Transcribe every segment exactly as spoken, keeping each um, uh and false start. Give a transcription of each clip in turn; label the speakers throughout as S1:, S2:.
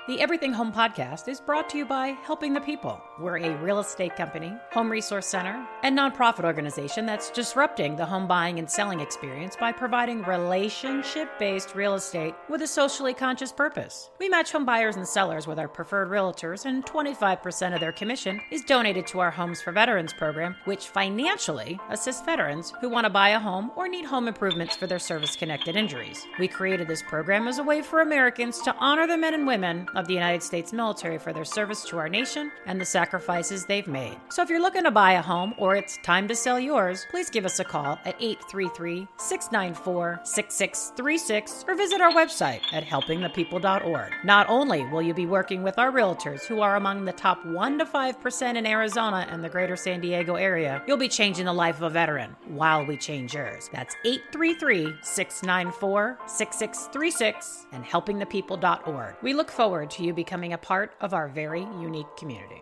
S1: The Everything Home podcast is brought to you by Helping the People. We're a real estate company, home resource center, and nonprofit organization that's disrupting the home buying and selling experience by providing relationship-based real estate with a socially conscious purpose. We match home buyers and sellers with our preferred realtors, and twenty-five percent of their commission is donated to our Homes for Veterans program, which financially assists veterans who want to buy a home or need home improvements for their service-connected injuries. We created this program as a way for Americans to honor the men and women of the United States military for their service to our nation and the sacrifices they've made. So if you're looking to buy a home or it's time to sell yours, please give us a call at eight three three, six nine four, six six three six or visit our website at helping the people dot org. Not only will you be working with our realtors who are among the top one to five percent in Arizona and the greater San Diego area, you'll be changing the life of a veteran while we change yours. That's eight three three, six nine four, six six three six and helping the people dot org. We look forward to you becoming a part of our very unique community.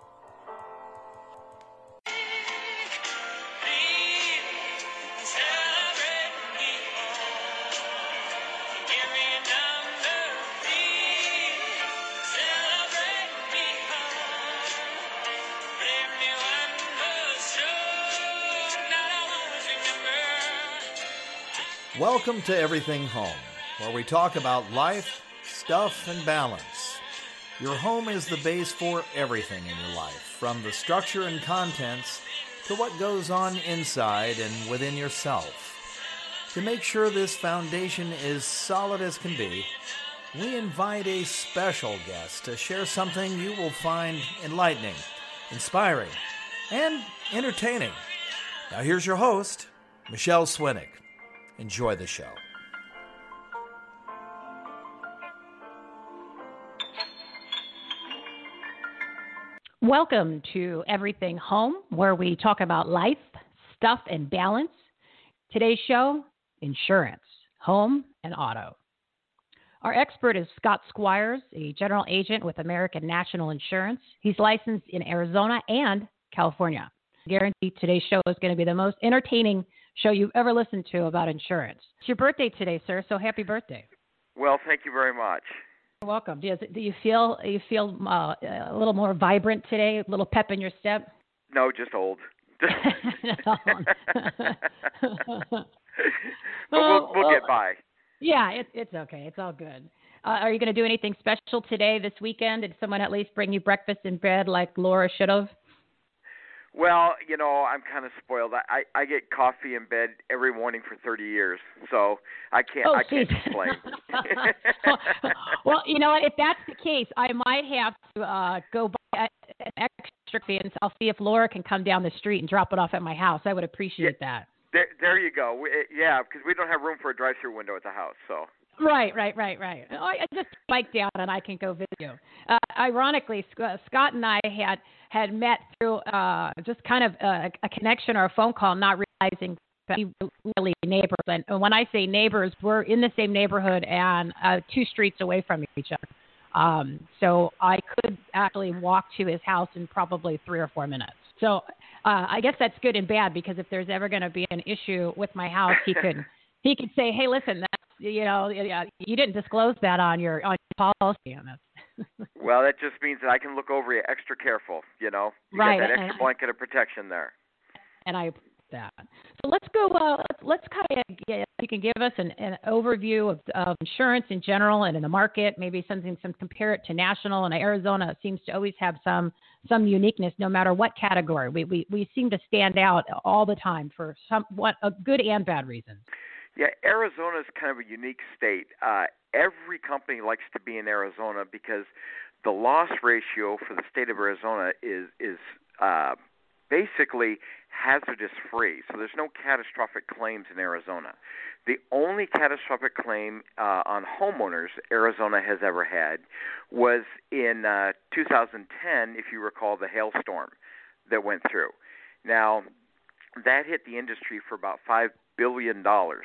S2: Welcome to Everything Home, where we talk about life, stuff, and balance. Your home is the base for everything in your life, from the structure and contents to what goes on inside and within yourself. To make sure this foundation is solid as can be, we invite a special guest to share something you will find enlightening, inspiring, and entertaining. Now here's your host, Michelle Swinnick. Enjoy the show.
S1: Welcome to Everything Home, where we talk about life, stuff, and balance. Today's show, insurance, home, and auto. Our expert is Scott Squires, a general agent with American National Insurance. He's licensed in Arizona and California. I guarantee today's show is going to be the most entertaining show you've ever listened to about insurance. It's your birthday today, sir, so happy birthday.
S3: Well, thank you very much.
S1: You're welcome. Do you, do you feel you feel uh, a little more vibrant today, a little pep in your step?
S3: No, just old. but we'll, we'll get by.
S1: Yeah, it, it's okay. It's all good. Uh, are you going to do anything special today, this weekend? Did someone at least bring you breakfast in bed like Laura should have?
S3: Well, you know, I'm kind of spoiled. I, I get coffee in bed every morning for thirty years, so I can't
S1: oh,
S3: I can't complain.
S1: Well, you know what? If that's the case, I might have to uh, go buy an extra coffee, and I'll see if Laura can come down the street and drop it off at my house. I would appreciate
S3: yeah,
S1: that.
S3: There, there you go. We, yeah, because we don't have room for a drive-through window at the house, so.
S1: Right, right, right, right. I just bike down and I can go visit you. Uh, ironically, Scott and I had had met through uh, just kind of a, a connection or a phone call, not realizing that we were really neighbors. And when I say neighbors, we're in the same neighborhood and uh, two streets away from each other. Um, so I could actually walk to his house in probably three or four minutes. So uh, I guess that's good and bad, because if there's ever going to be an issue with my house, he could he could say, "Hey, listen, that's, you know, you didn't disclose that on your on your policy on this."
S3: Well, that just means that I can look over you extra careful, you know. You
S1: right.
S3: got that extra
S1: and,
S3: blanket of protection there.
S1: And I appreciate that. So let's go, uh, let's, let's kind of, get, you can give us an, an overview of, of insurance in general and in the market, maybe something, some compare it to national. And Arizona seems to always have some some uniqueness no matter what category. We, we, we seem to stand out all the time for some what a good and bad reasons.
S3: Yeah, Arizona is kind of a unique state. Uh, every company likes to be in Arizona because the loss ratio for the state of Arizona is is uh, basically hazardous free. So there's no catastrophic claims in Arizona. The only catastrophic claim uh, on homeowners Arizona has ever had was in uh, two thousand ten, if you recall, the hailstorm that went through. Now, that hit the industry for about five billion dollars.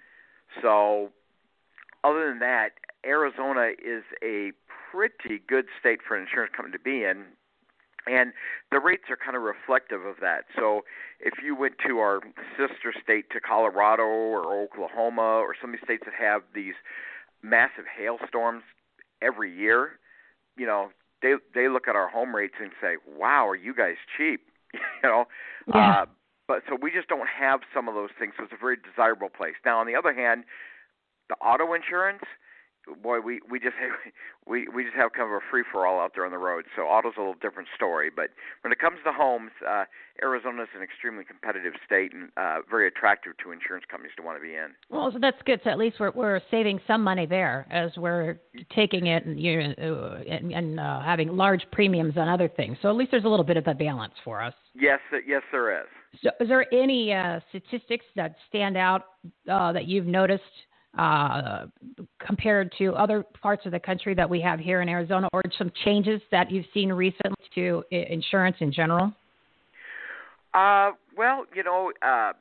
S3: So other than that, Arizona is a pretty good state for an insurance company to be in, and the rates are kind of reflective of that. So if you went to our sister state, to Colorado or Oklahoma or some of these states that have these massive hailstorms every year, you know, they they look at our home rates and say, "Wow, are you guys cheap?" you know.
S4: Yeah.
S3: Uh, but so we just don't have some of those things. So it's a very desirable place. Now, on the other hand, the auto insurance, boy, we we just have, we we just have kind of a free for all out there on the road. So auto's a little different story. But when it comes to homes, uh, Arizona is an extremely competitive state and uh, very attractive to insurance companies to want to be in.
S4: Well, so that's good. So at least we're we're saving some money there as we're taking it and you know, and, and uh, having large premiums on other things. So at least there's a little bit of a balance for us.
S3: Yes, yes, there is.
S4: So is there any uh, statistics that stand out uh, that you've noticed uh, compared to other parts of the country that we have here in Arizona, or some changes that you've seen recently to I- insurance in general?
S3: Uh, well, you know, uh,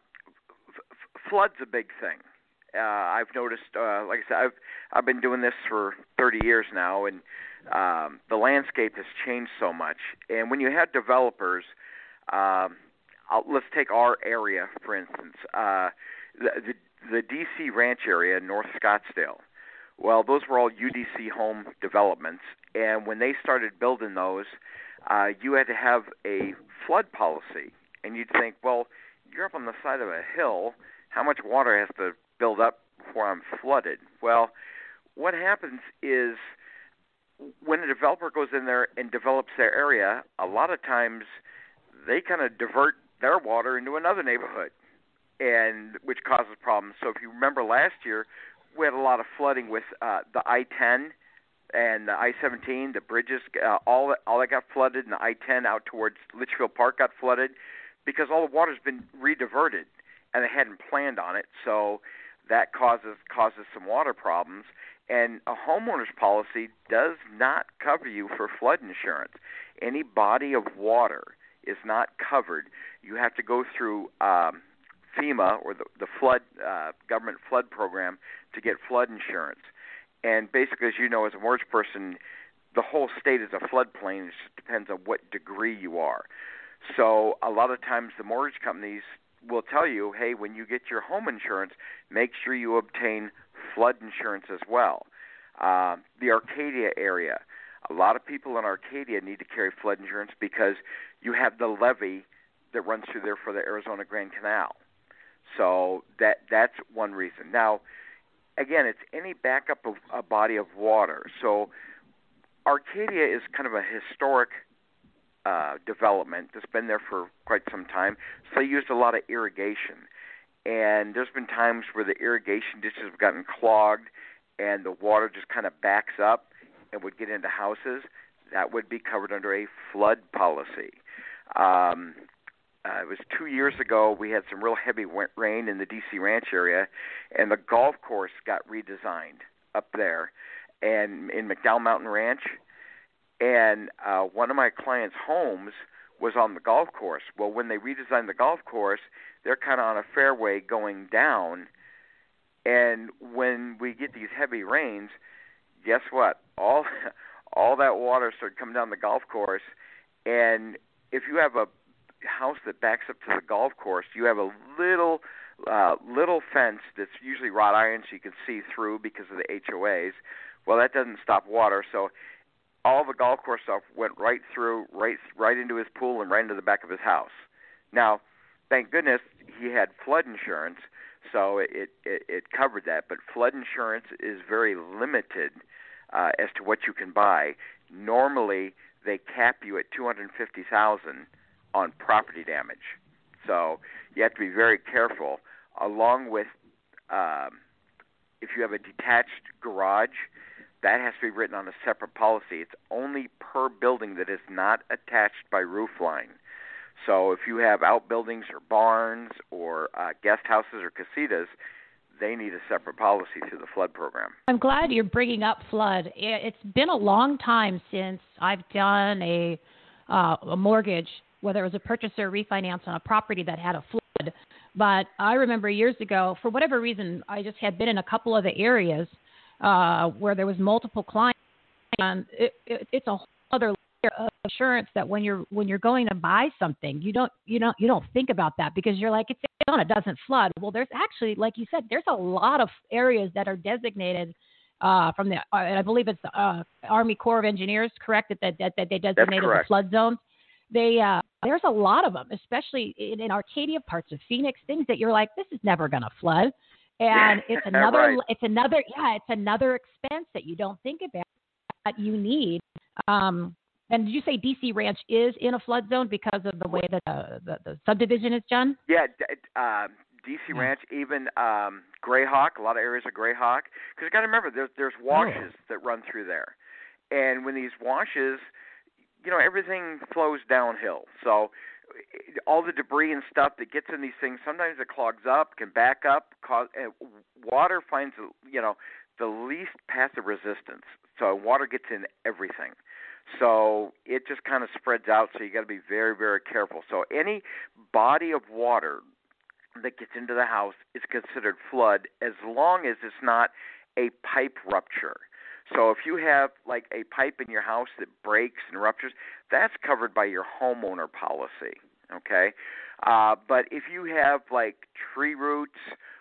S3: f- flood's a big thing. Uh, I've noticed, uh, like I said, I've I've been doing this for thirty years now, and um, the landscape has changed so much. And when you have developers, um, I'll, let's take our area for instance, uh, the, the the D C Ranch area in North Scottsdale. Well, those were all U D C home developments, and when they started building those, uh, you had to have a flood policy. And you'd think, well, you're up on the side of a hill. How much water has to build up before I'm flooded? Well, what happens is when a developer goes in there and develops their area, a lot of times they kind of divert their water into another neighborhood, and which causes problems. So if you remember last year, we had a lot of flooding with uh, the I ten and the I seventeen, the bridges, uh, all all that got flooded, and the I ten out towards Litchfield Park got flooded, because all the water's been re-diverted, and they hadn't planned on it, so that causes causes some water problems. And a homeowner's policy does not cover you for flood insurance. Any body of water is not covered. You have to go through um, FEMA, or the, the flood uh, government flood program, to get flood insurance. And basically, as you know, as a mortgage person, the whole state is a floodplain. It just depends on what degree you are. So a lot of times the mortgage companies will tell you, hey, when you get your home insurance, make sure you obtain flood insurance as well. Uh, the Arcadia area, a lot of people in Arcadia need to carry flood insurance because you have the levee that runs through there for the Arizona Grand Canal. So that that's one reason. Now, again, it's any backup of a body of water. So Arcadia is kind of a historic Uh, development that's been there for quite some time, so they used a lot of irrigation. And there's been times where the irrigation ditches have gotten clogged and the water just kind of backs up and would get into houses. That would be covered under a flood policy. Um, uh, it was two years ago, we had some real heavy rain in the D C Ranch area, and the golf course got redesigned up there and in McDowell Mountain Ranch. And uh, one of my clients' homes was on the golf course. Well, when they redesigned the golf course, they're kind of on a fairway going down. And when we get these heavy rains, guess what? All all that water started coming down the golf course. And if you have a house that backs up to the golf course, you have a little uh, little fence that's usually wrought iron, so you can see through because of the H O As. Well, that doesn't stop water, so all the golf course stuff went right through, right right into his pool and right into the back of his house. Now, thank goodness he had flood insurance, so it it, it covered that. But flood insurance is very limited uh, as to what you can buy. Normally, they cap you at two hundred fifty thousand dollars on property damage, so you have to be very careful. Along with, um, if you have a detached garage, that has to be written on a separate policy. It's only per building that is not attached by roof line. So if you have outbuildings or barns or uh, guest houses or casitas, they need a separate policy through the flood program.
S4: I'm glad you're bringing up flood. It's been a long time since I've done a, uh, a mortgage, whether it was a purchase or refinance on a property that had a flood. But I remember years ago, for whatever reason, I just had been in a couple of the areas Uh, where there was multiple clients, and it, it, it's a whole other layer of insurance that when you're when you're going to buy something, you don't you don't you don't think about that because you're like, it's Arizona, it doesn't flood. Well, there's actually, like you said, there's a lot of areas that are designated uh, from the, uh, and I believe it's the uh, Army Corps of Engineers, correct, that, that, that, that they designated the flood zones. They, uh, there's a lot of them, especially in, in Arcadia, parts of Phoenix, things that you're like, this is never going to flood. And it's another,
S3: right.
S4: it's another, yeah, it's another expense that you don't think about that you need. Um, and did you say D C Ranch is in a flood zone because of the way that uh, the, the subdivision is done?
S3: Yeah, uh, D C Ranch, even um, Grayhawk, a lot of areas of Grayhawk. Because you got to remember, there's there's washes oh. that run through there, and when these washes, you know, everything flows downhill. So all the debris and stuff that gets in these things, sometimes it clogs up, can back up. Cause uh, water finds, you know, the least path of resistance. So water gets in everything. So it just kind of spreads out. So you got to be very, very careful. So any body of water that gets into the house is considered flood as long as it's not a pipe rupture. So if you have like a pipe in your house that breaks and ruptures, that's covered by your homeowner policy, okay? Uh, but if you have like tree roots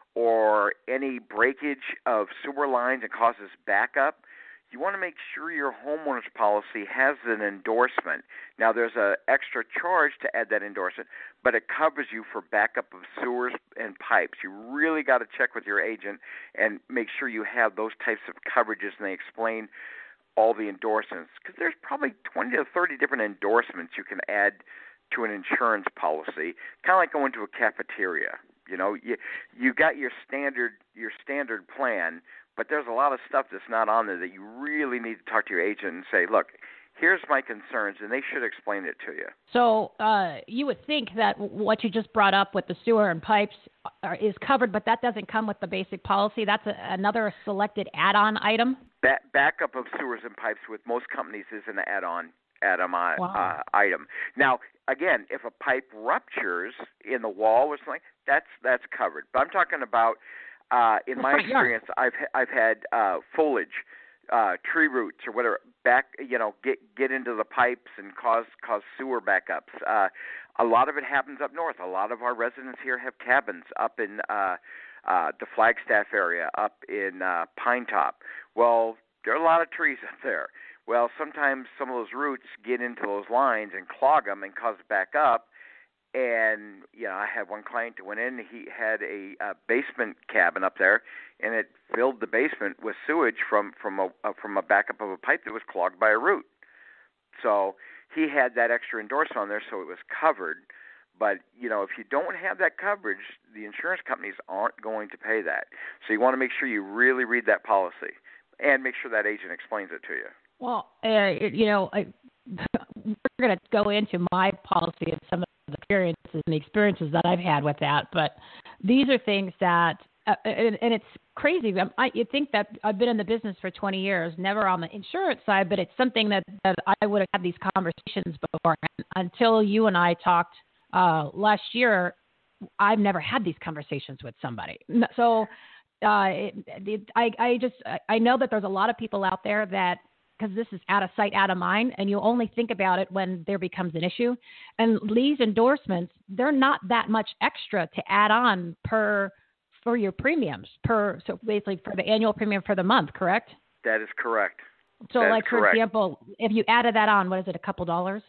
S3: or any breakage of sewer lines that causes backup, you want to make sure your homeowner's policy has an endorsement. Now, there's an extra charge to add that endorsement, but it covers you for backup of sewers and pipes. You really got to check with your agent and make sure you have those types of coverages, and they explain all the endorsements. Because there's probably twenty to thirty different endorsements you can add to an insurance policy, kind of like going to a cafeteria. You know, you you got your standard your standard plan, but there's a lot of stuff that's not on there that you really need to talk to your agent and say, look, here's my concerns, and they should explain it to you.
S4: So uh, you would think that what you just brought up with the sewer and pipes are, is covered, but that doesn't come with the basic policy. That's a, another selected add-on item?
S3: Ba- backup of sewers and pipes with most companies is an add-on add-on uh,
S4: wow.
S3: uh, item. Now, again, if a pipe ruptures in the wall or something, that's that's covered. But I'm talking about, uh, in
S4: the
S3: my experience, I've I've had uh, foliage, uh, tree roots or whatever back, you know, get get into the pipes and cause cause sewer backups. Uh, a lot of it happens up north. A lot of our residents here have cabins up in uh, uh, the Flagstaff area, up in uh, Pine Top. Well, there are a lot of trees up there. Well, sometimes some of those roots get into those lines and clog them and cause back up. And, you know, I had one client that went in, he had a, a basement cabin up there, and it filled the basement with sewage from, from, a, uh, from a backup of a pipe that was clogged by a root. So he had that extra endorsement on there, so it was covered. But, you know, if you don't have that coverage, the insurance companies aren't going to pay that. So you want to make sure you really read that policy and make sure that agent explains it to you.
S4: Well, uh, you know, I, we're going to go into my policy and some of the experiences and the experiences that I've had with that. But these are things that, uh, and, and it's crazy. I, you think that I've been in the business for twenty years, never on the insurance side, but it's something that, that I would have had these conversations before. Until you and I talked uh, last year, I've never had these conversations with somebody. So uh, it, it, I, I just, I know that there's a lot of people out there that, because this is out of sight, out of mind, and you only think about it when there becomes an issue. And these endorsements, they're not that much extra to add on per for your premiums, per so basically for the annual premium for the month, correct?
S3: That is correct.
S4: So,
S3: that
S4: like, for
S3: correct.
S4: example, if you added that on, what is it, a couple dollars?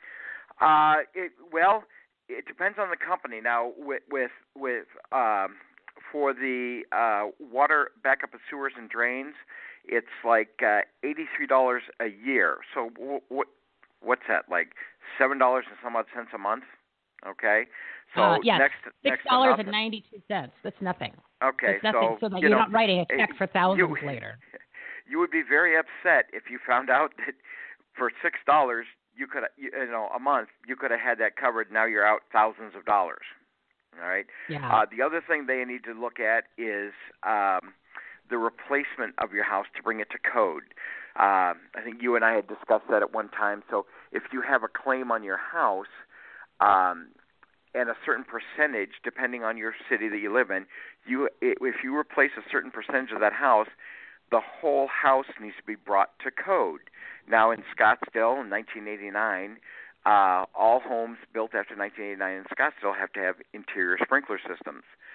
S3: Uh, it, well, it depends on the company. Now, with with, with um, for the uh, water backup of sewers and drains, it's like uh, eighty-three dollars a year. So w- what what's that, like seven dollars and some odd cents a month? Okay. So
S4: uh, yes,
S3: next
S4: six dollars and ninety-two cents. That's nothing.
S3: Okay.
S4: That's nothing, so, so that
S3: you
S4: you're
S3: know,
S4: not writing a check for thousands
S3: you,
S4: later.
S3: You would be very upset if you found out that for six dollars you could, you know, a month you could have had that covered. Now you're out thousands of dollars. All right.
S4: Yeah.
S3: Uh, the other thing they need to look at is um, the replacement of your house to bring it to code. Uh, I think you and I had discussed that at one time. So if you have a claim on your house um, and a certain percentage, depending on your city that you live in, you if you replace a certain percentage of that house, the whole house needs to be brought to code. Now in Scottsdale in nineteen eighty-nine, uh, all homes built after nineteen eighty-nine in Scottsdale have to have interior sprinkler systems.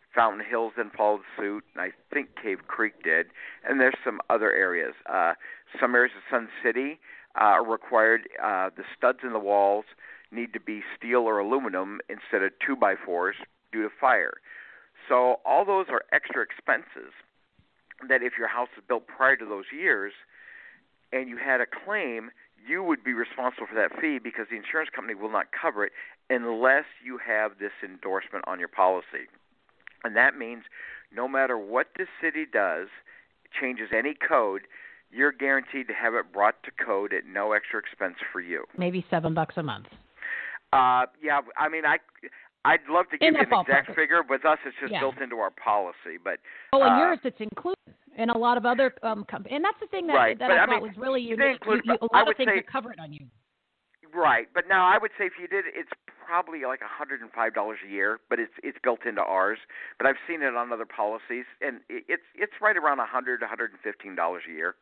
S3: Fountain Hills then followed suit, and I think Cave Creek did. And there's some other areas. Uh, some areas of Sun City uh, are required. Uh, the studs in the walls need to be steel or aluminum instead of two by fours due to fire. So all those are extra expenses that if your house was built prior to those years and you had a claim, you would be responsible for that fee because the insurance company will not cover it unless you have this endorsement on your policy. And that means no matter what the city does, changes any code, you're guaranteed to have it brought to code at no extra expense for you.
S4: Maybe seven bucks a month.
S3: Uh, yeah, I mean, I, I'd love to give
S4: In
S3: you an exact
S4: ballpark.
S3: figure. With us, it's just
S4: Yeah.
S3: built into our policy. But
S4: Oh, and
S3: uh,
S4: yours, it's included. And a lot of other um, companies. And that's the thing that,
S3: Right,
S4: that
S3: but
S4: I
S3: I
S4: thought
S3: mean,
S4: was really
S3: they
S4: unique.
S3: include-
S4: You, you, a
S3: I
S4: lot
S3: would
S4: of things
S3: say-
S4: are covered on you.
S3: Right, but now I would say if you did, it's probably like one hundred five dollars a year, but it's it's built into ours. But I've seen it on other policies, and it, it's it's right around one hundred, one hundred fifteen dollars a year.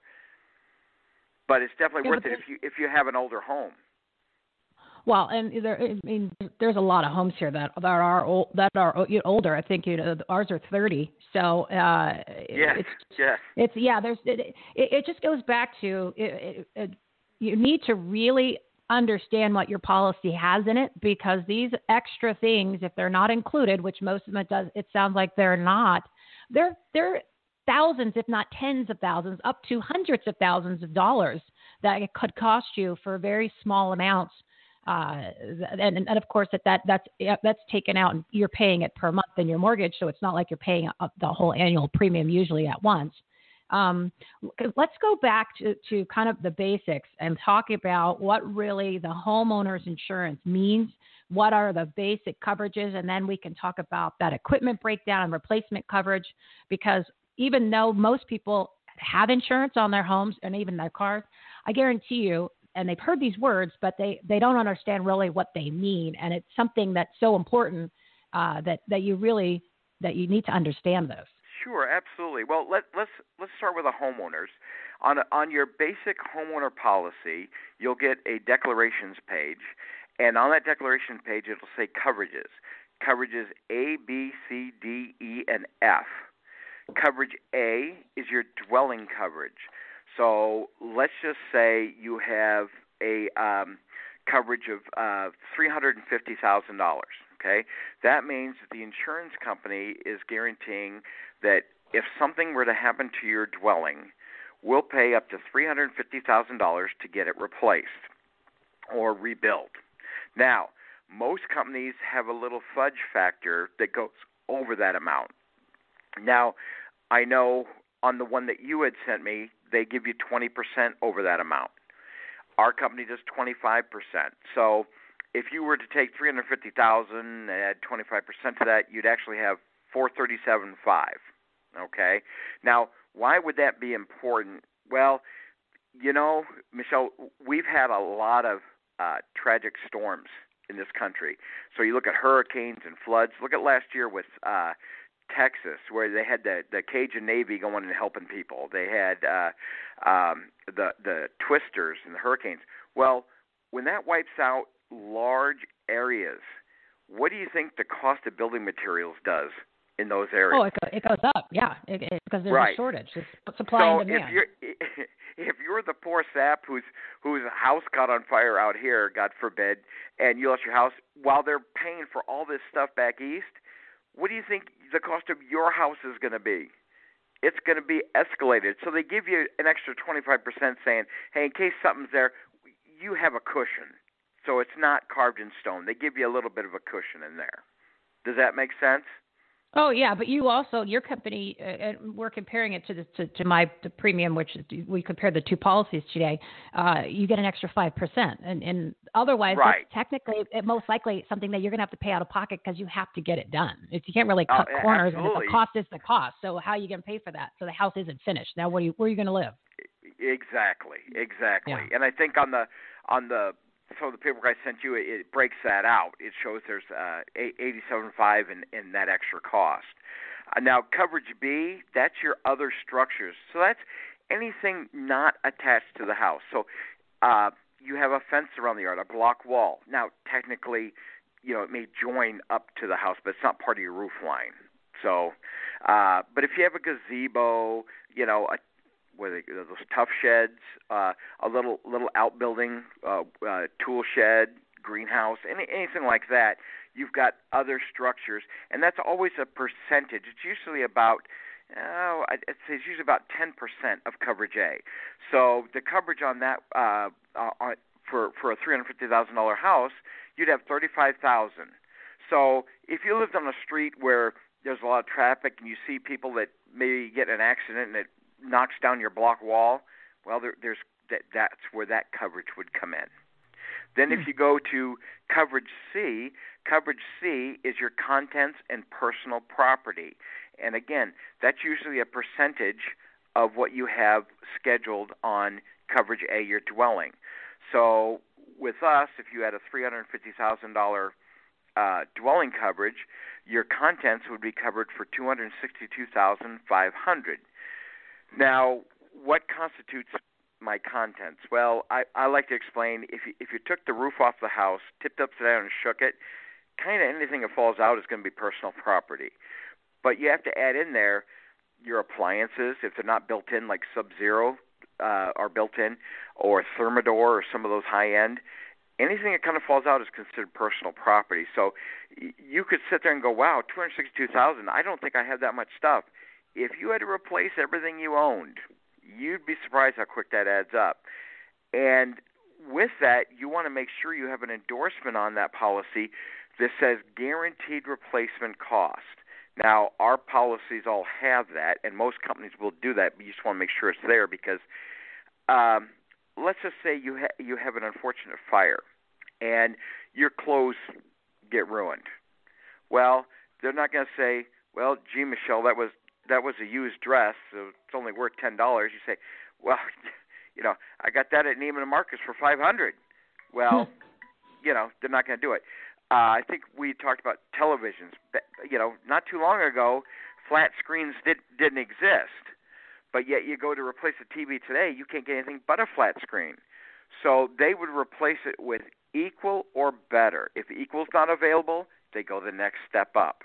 S3: But it's definitely
S4: Yeah,
S3: worth
S4: but
S3: it if you if you have an older home.
S4: Well, and there, I mean, there's a lot of homes here that that are old, that are older. I think you know ours are thirty. So uh,
S3: Yeah,
S4: it's
S3: yeah.
S4: it's yeah. There's it, it, it just goes back to it, it, it, you need to really understand what your policy has in it, because these extra things, if they're not included, which most of them it does, it sounds like they're not. They're they're thousands, if not tens of thousands, up to hundreds of thousands of dollars that it could cost you for very small amounts. Uh, and, and of course that, that that's that's taken out and you're paying it per month in your mortgage, so it's not like you're paying up the whole annual premium usually at once. Um, let's go back to, to kind of the basics and talk about what really the homeowner's insurance means. What are the basic coverages, and then we can talk about that equipment breakdown and replacement coverage, because even though most people have insurance on their homes and even their cars, I guarantee you, and they've heard these words, but they, they don't understand really what they mean. And it's something that's so important uh, that, that you really, that you need to understand this.
S3: Sure, absolutely. Well, let, let's let's start with the homeowners. On a, on your basic homeowner policy, you'll get a declarations page, and on that declaration page, it'll say coverages. Coverages A, B, C, D, E, and F. Coverage A is your dwelling coverage. So let's just say you have a um, coverage of uh, three hundred fifty thousand dollars. Okay, that means that the insurance company is guaranteeing that if something were to happen to your dwelling, we'll pay up to three hundred fifty thousand dollars to get it replaced or rebuilt. Now, most companies have a little fudge factor that goes over that amount. Now, I know on the one that you had sent me, they give you twenty percent over that amount. Our company does twenty-five percent. So if you were to take three hundred fifty thousand dollars and add twenty-five percent to that, you'd actually have four hundred thirty-seven thousand five hundred. Okay? Now, why would that be important? Well, you know, Michelle, we've had a lot of uh, tragic storms in this country. So you look at hurricanes and floods. Look at last year with uh, Texas, where they had the, the Cajun Navy going and helping people. They had uh, um, the the twisters and the hurricanes. Well, when that wipes out large areas, what do you think the cost of building materials does in those areas?
S4: Oh, it, go, it goes up, yeah, it, it, because there's
S3: Right.
S4: a shortage. It's supply
S3: so
S4: and demand.
S3: if you're if you're the poor sap whose whose house caught on fire out here, God forbid, and you lost your house, while they're paying for all this stuff back east, what do you think the cost of your house is going to be? It's going to be escalated. So they give you an extra twenty-five percent saying, hey, in case something's there, you have a cushion. So it's not carved in stone. They give you a little bit of a cushion in there. Does that make sense?
S4: Oh yeah, but you also, your company, uh, and we're comparing it to the to, to my the premium, which we compared the two policies today. Uh, you get an extra five percent, and and otherwise,
S3: Right.
S4: that's technically, it most likely something that you're going to have to pay out of pocket because you have to get it done. It's, you can't really cut
S3: Oh,
S4: corners, and
S3: absolutely.
S4: the cost is the cost. So how are you going to pay for that? So the house isn't finished. Now, where are you where are you going to live?
S3: Exactly, exactly.
S4: Yeah.
S3: And I think on the on the so the paperwork I sent you, it, it breaks that out. It shows there's uh, eighty-seven five in, in that extra cost. Uh, now, coverage B, that's your other structures. So that's anything not attached to the house. So uh, you have a fence around the yard, a block wall. Now, technically, you know, it may join up to the house, but it's not part of your roof line. So, uh, but if you have a gazebo, you know, a, what are they, those tough sheds, uh, a little little outbuilding, uh, uh, tool shed, greenhouse, any, anything like that, you've got other structures, and that's always a percentage. It's usually about, oh, I'd say it's usually about ten percent of coverage A. So the coverage on that uh, uh, on, for for a three hundred fifty thousand dollars house, you'd have thirty-five thousand dollars. So if you lived on a street where there's a lot of traffic and you see people that maybe get in an accident and it knocks down your block wall, well, there, there's that, that's where that coverage would come in. Then if you go to coverage C, coverage C is your contents and personal property. And again, that's usually a percentage of what you have scheduled on coverage A, your dwelling. So with us, if you had a three hundred fifty thousand dollars uh, dwelling coverage, your contents would be covered for two hundred sixty-two thousand five hundred dollars. Now, what constitutes my contents? Well, I, I like to explain, if you, if you took the roof off the house, tipped upside down and shook it, kind of anything that falls out is going to be personal property. But you have to add in there your appliances, if they're not built in, like Sub-Zero uh, are built in, or Thermador or some of those high-end. Anything that kind of falls out is considered personal property. So y- you could sit there and go, wow, two hundred sixty-two thousand dollars, I don't think I have that much stuff. If you had to replace everything you owned, you'd be surprised how quick that adds up. And with that, you want to make sure you have an endorsement on that policy that says guaranteed replacement cost. Now, our policies all have that, and most companies will do that, but you just want to make sure it's there because um, let's just say you ha- you have an unfortunate fire and your clothes get ruined. Well, they're not going to say, well, gee, Michelle, that was that was a used dress, so it's only worth ten dollars. You say, well, you know, I got that at Neiman Marcus for five hundred dollars. Well, you know, they're not going to do it. Uh, I think we talked about televisions. You know, not too long ago, flat screens did, didn't exist. But yet you go to replace a T V today, you can't get anything but a flat screen. So they would replace it with equal or better. If equal's not available, they go the next step up.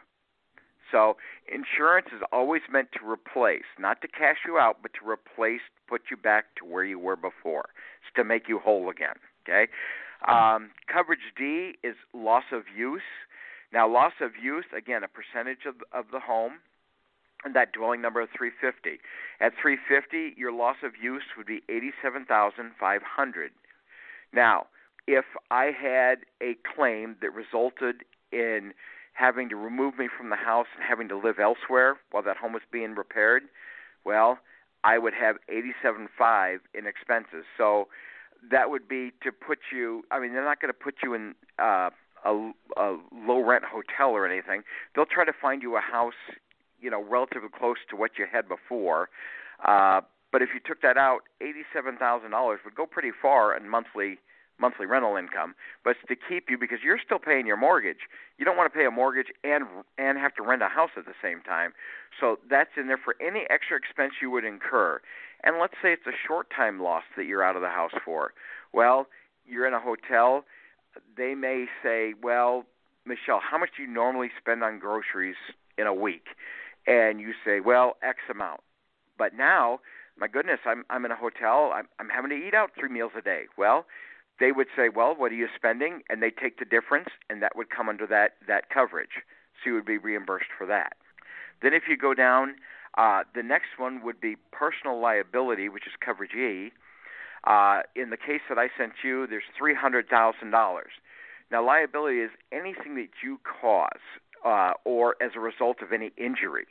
S3: So insurance is always meant to replace, not to cash you out, but to replace, put you back to where you were before. It's to make you whole again, okay? Um, coverage D is loss of use. Now, loss of use, again, a percentage of, of the home, and that dwelling number of three hundred fifty. At three hundred fifty, your loss of use would be eighty-seven thousand five hundred dollars. Now, if I had a claim that resulted in having to remove me from the house and having to live elsewhere while that home was being repaired, well, I would have eighty-seven thousand five hundred dollars in expenses. So that would be to put you, I mean, they're not going to put you in uh, a, a low-rent hotel or anything. They'll try to find you a house, you know, relatively close to what you had before. Uh, but if you took that out, eighty-seven thousand dollars would go pretty far in monthly monthly rental income. But it's to keep you because you're still paying your mortgage. You don't want to pay a mortgage and and have to rent a house at the same time. So that's in there for any extra expense you would incur. And let's say it's a short-time loss that you're out of the house for. Well, you're in a hotel. They may say, well, Michelle, how much do you normally spend on groceries in a week? And you say, well, X amount. But now, my goodness, I'm I'm in a hotel. I'm I'm having to eat out three meals a day. Well, they would say, well, what are you spending? And they take the difference, and that would come under that, that coverage. So you would be reimbursed for that. Then if you go down, uh, the next one would be personal liability, which is coverage E. Uh, in the case that I sent you, there's three hundred thousand dollars. Now, liability is anything that you cause uh, or as a result of any injury.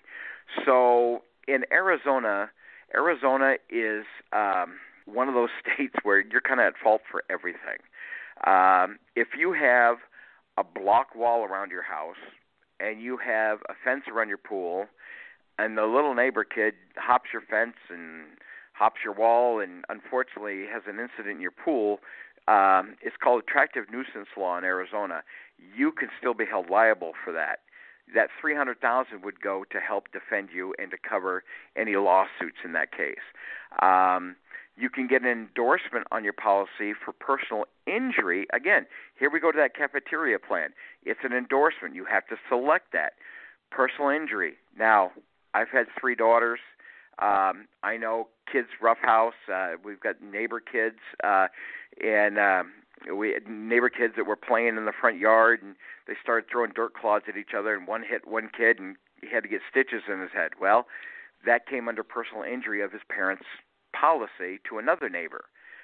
S3: So in Arizona, Arizona is um, one of those states where you're kind of at fault for everything. Um, if you have a block wall around your house and you have a fence around your pool and the little neighbor kid hops your fence and hops your wall and unfortunately has an incident in your pool, um, it's called attractive nuisance law in Arizona. You can still be held liable for that. That three hundred thousand dollars would go to help defend you and to cover any lawsuits in that case. Um, you can get an endorsement on your policy for personal injury. Again, here we go to that cafeteria plan. It's an endorsement. You have to select that. Personal injury. Now, I've had three daughters. Um, I know kids roughhouse. Uh, we've got neighbor kids, uh, and um, we had neighbor kids that were playing in the front yard, and they started throwing dirt clods at each other, and one hit one kid, and he had to get stitches in his head. Well, that came under personal injury of his parents' policy to another neighbor.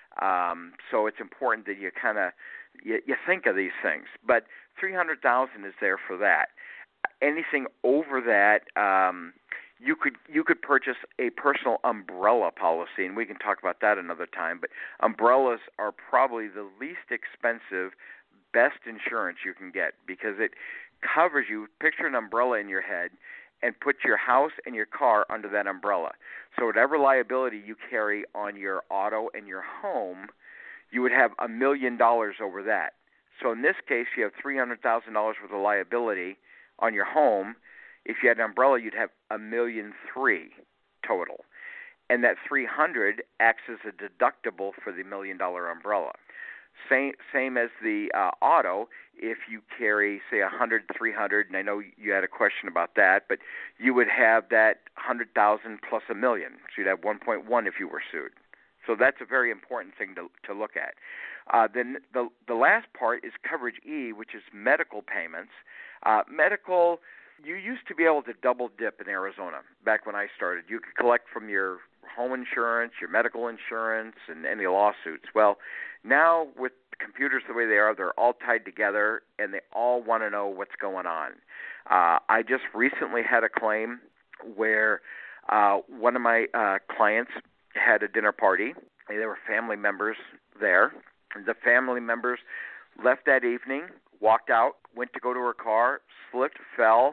S3: Um, so it's important that you kind of you, you think of these things. But three hundred thousand dollars is there for that. Anything over that, um, you could you could purchase a personal umbrella policy, and we can talk about that another time. But umbrellas are probably the least expensive, best insurance you can get because it covers you. Picture an umbrella in your head and put your house and your car under that umbrella. So whatever liability you carry on your auto and your home, you would have a million dollars over that. So in this case, you have three hundred thousand dollars worth of liability on your home. If you had an umbrella, you'd have a million three total. And that three hundred acts as a deductible for the million dollar umbrella. Same same as the uh, auto. If you carry, say, one hundred, three hundred, and I know you had a question about that, but you would have that one hundred thousand plus a million. So you'd have one point one if you were sued. So that's a very important thing to to look at. Uh, then the the last part is coverage E, which is medical payments. Uh, medical, you used to be able to double dip in Arizona back when I started. You could collect from your home insurance, your medical insurance, and any lawsuits. Well, now with computers the way they are, they're all tied together, and they all want to know what's going on. Uh, I just recently had a claim where uh, one of my uh, clients had a dinner party, and there were family members there. The family members left that evening, walked out, went to go to her car, slipped, fell,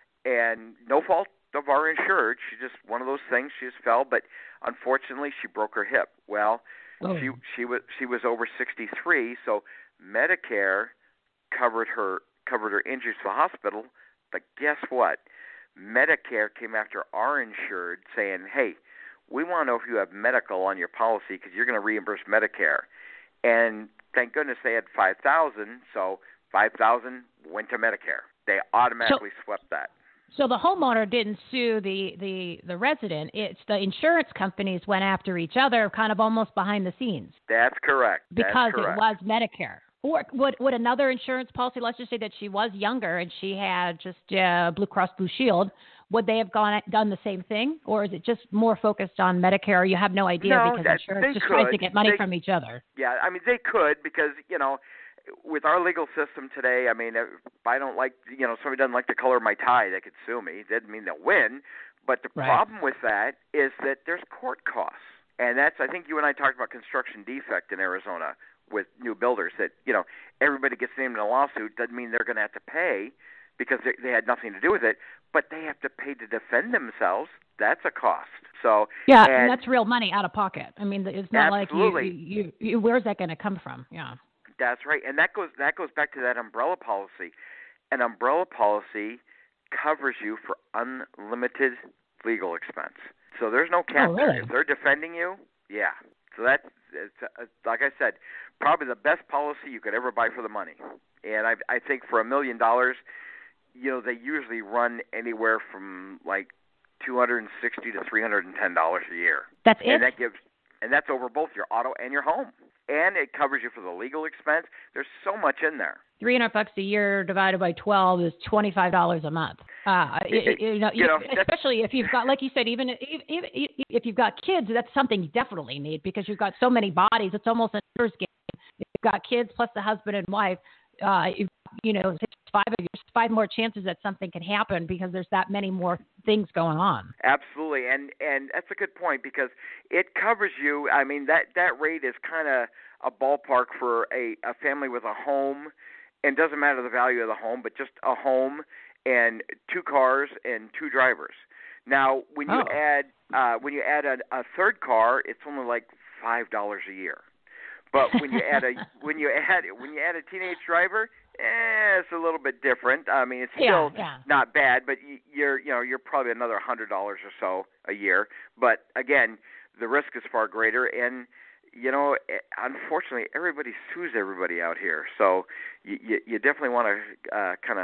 S3: and no fault of our insured. She just, one of those things, she just fell, but unfortunately she broke her hip. Well, oh. she she was she was over sixty-three, so Medicare covered her covered her injuries to the hospital, but guess what? Medicare came after our insured saying, hey, we want to know if you have medical on your policy because you're going to reimburse Medicare. And thank goodness they had five thousand dollars, so five thousand dollars went to Medicare. They automatically so, swept that.
S4: So the homeowner didn't sue the, the, the resident. It's the insurance companies went after each other, kind of almost behind the scenes.
S3: That's correct.
S4: Because
S3: That's correct.
S4: it was Medicare. Or would, would another insurance policy, let's just say that she was younger and she had just uh, Blue Cross Blue Shield, would they have gone done the same thing? Or is it just more focused on Medicare? Or you have no idea
S3: no,
S4: because
S3: that,
S4: insurance just
S3: could.
S4: tries to get money
S3: they,
S4: from each other?
S3: Yeah, I mean, they could because, you know, with our legal system today, I mean, if I don't like, you know, somebody doesn't like the color of my tie, they could sue me. It doesn't mean they'll win. But the
S4: right.
S3: problem with that is that there's court costs. And that's, I think you and I talked about construction defect in Arizona with new builders, that, you know, everybody gets named in a lawsuit doesn't mean they're going to have to pay because they, they had nothing to do with it, but they have to pay to defend themselves. That's a cost. So
S4: yeah,
S3: and,
S4: and that's real money out of pocket. I mean, it's not
S3: absolutely.
S4: like you, you, you, where's that going to come from? Yeah.
S3: That's right, and that goes that goes back to that umbrella policy. An umbrella policy covers you for unlimited legal expense. So there's no cap.
S4: Oh, really?
S3: If they're defending you, yeah. So that's, it's, uh, like I said, probably the best policy you could ever buy for the money. And I, I think for a million dollars, you know, they usually run anywhere from like two hundred sixty to three hundred ten dollars a year.
S4: That's
S3: and
S4: it.
S3: That gives, and that's over both your auto and your home. And it covers you for the legal expense. There's so much in there.
S4: Three hundred bucks a year divided by twelve is twenty five dollars a month. Uh, it, you know,
S3: you know
S4: especially if you've got, like you said, even if, if, if you've got kids, that's something you definitely need because you've got so many bodies. It's almost a numbers game. If you've got kids plus the husband and wife, uh, if, you know, five of you, five more chances that something can happen because there's that many more things going on.
S3: Absolutely, and and that's a good point because it covers you. I mean, that that rate is kind of a ballpark for a, a family with a home, and doesn't matter the value of the home, but just a home and two cars and two drivers. Now, when you
S4: oh.
S3: add uh, when you add a, a third car, it's only like five dollars a year. But when you add a when you add when you add a teenage driver, eh, it's a little bit different. I mean, it's still
S4: yeah, yeah.
S3: not bad, but you're you know you're probably another hundred dollars or so a year. But again, the risk is far greater, and you know, unfortunately, everybody sues everybody out here. So you you, you definitely want to uh, kind of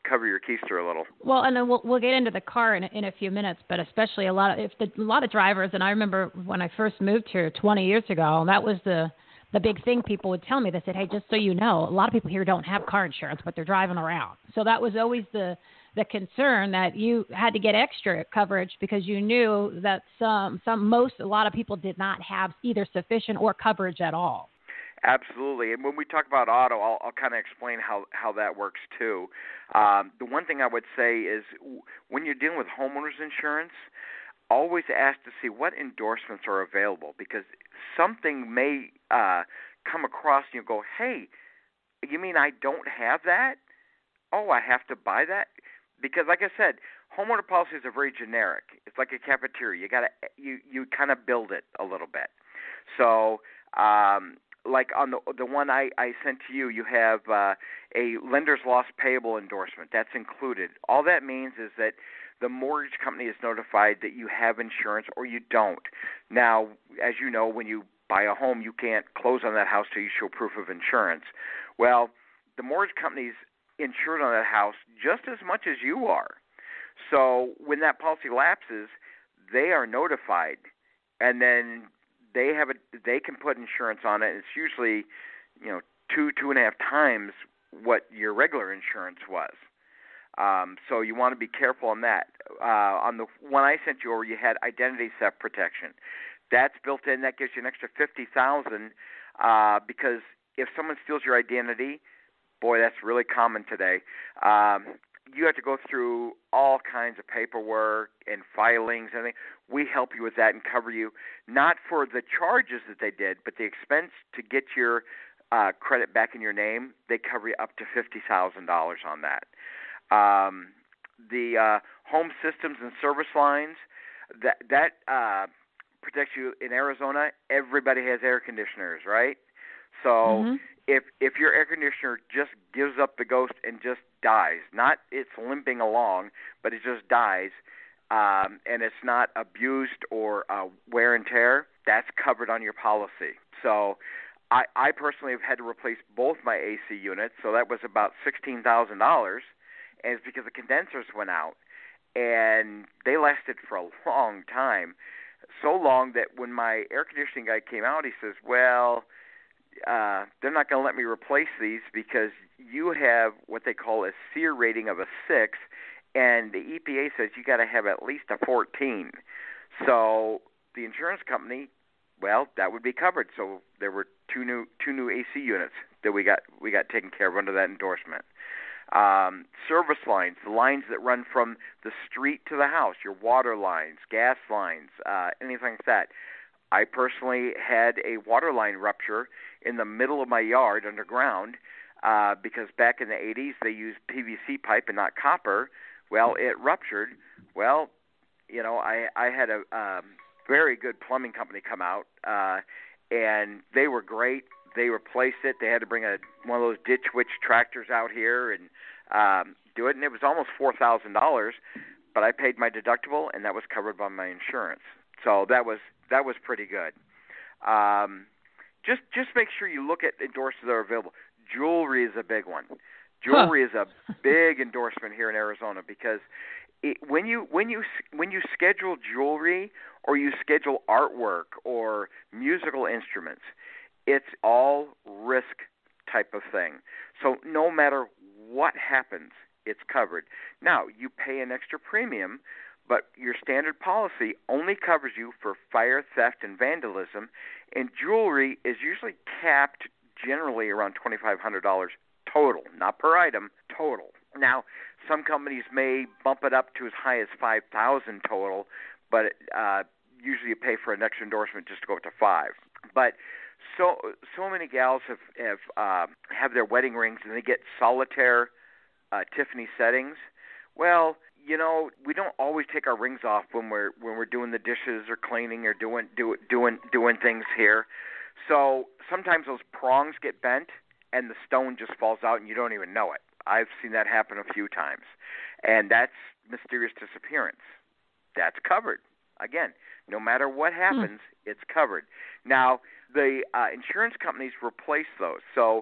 S3: cover your keister a little.
S4: Well, and then we'll we'll get into the car in in a few minutes, but especially a lot of if the, a lot of drivers, and I remember when I first moved here twenty years ago, that was the the big thing people would tell me. They said, "Hey, just so you know, a lot of people here don't have car insurance, but they're driving around." So that was always the the concern, that you had to get extra coverage because you knew that some some most a lot of people did not have either sufficient or coverage at all.
S3: Absolutely. And when we talk about auto, I'll, I'll kind of explain how, how that works too. Um, the one thing I would say is when you're dealing with homeowners insurance, always ask to see what endorsements are available, because something may uh, come across and you go, hey, you mean I don't have that? Oh, I have to buy that? Because like I said, homeowner policies are very generic. It's like a cafeteria. You gotta you, you kind of build it a little bit. So um like on the the one I, I sent to you, you have uh, a lender's loss payable endorsement. That's included. All that means is that the mortgage company is notified that you have insurance or you don't. Now, as you know, when you buy a home, you can't close on that house till you show proof of insurance. Well, the mortgage company's insured on that house just as much as you are. So when that policy lapses, they are notified, and then They have a. They can put insurance on it. It's usually, you know, two two and a half times what your regular insurance was. Um, so you want to be careful on that. Uh, on the one I sent you over, you had identity theft protection. That's built in. That gives you an extra fifty thousand. Uh, because if someone steals your identity, boy, that's really common today. Um, you have to go through all kinds of paperwork and filings and everything. We help you with that and cover you, not for the charges that they did, but the expense to get your uh, credit back in your name. They cover you up to fifty thousand dollars on that. Um, the uh, home systems and service lines, that, that uh, protects you in Arizona. Everybody has air conditioners, right? So mm-hmm. if if your air conditioner just gives up the ghost and just dies, not it's limping along, but it just dies, um, and it's not abused or uh, wear and tear, that's covered on your policy. So I, I personally have had to replace both my A C units, so that was about sixteen thousand dollars, and it's because the condensers went out, and they lasted for a long time, so long that when my air conditioning guy came out, he says, well, Uh, they're not going to let me replace these because you have what they call a SEER rating of a six, and the E P A says you got to have at least a fourteen. So the insurance company, well, that would be covered. So there were two new two new A C units that we got we got taken care of under that endorsement. Um, service lines, the lines that run from the street to the house, your water lines, gas lines, uh, anything like that. I personally had a water line rupture in the middle of my yard underground uh, because back in the eighties they used P V C pipe and not copper. Well, it ruptured. Well, you know, I, I had a um, very good plumbing company come out, uh, and they were great. They replaced it. They had to bring a one of those Ditch Witch tractors out here and um, do it, and it was almost four thousand dollars, but I paid my deductible, and that was covered by my insurance. So that was that was pretty good. Um, just just make sure you look at endorsements that are available. Jewelry is a big one. Jewelry huh. is a big endorsement here in Arizona because it, when you when you when you schedule jewelry or you schedule artwork or musical instruments, it's all risk type of thing. So no matter what happens, it's covered. Now, you pay an extra premium, but your standard policy only covers you for fire, theft, and vandalism, and jewelry is usually capped generally around twenty-five hundred dollars total, not per item, total. Now, some companies may bump it up to as high as five thousand dollars total, but uh, usually you pay for an extra endorsement just to go up to five. But so so many gals have have uh, have their wedding rings and they get solitaire uh, Tiffany settings. Well, you know, we don't always take our rings off when we're when we're doing the dishes or cleaning or doing do, doing doing things here. So sometimes those prongs get bent and the stone just falls out and you don't even know it. I've seen that happen a few times, and that's mysterious disappearance. That's covered. Again, no matter what happens, hmm. it's covered. Now, the uh, insurance companies replace those. So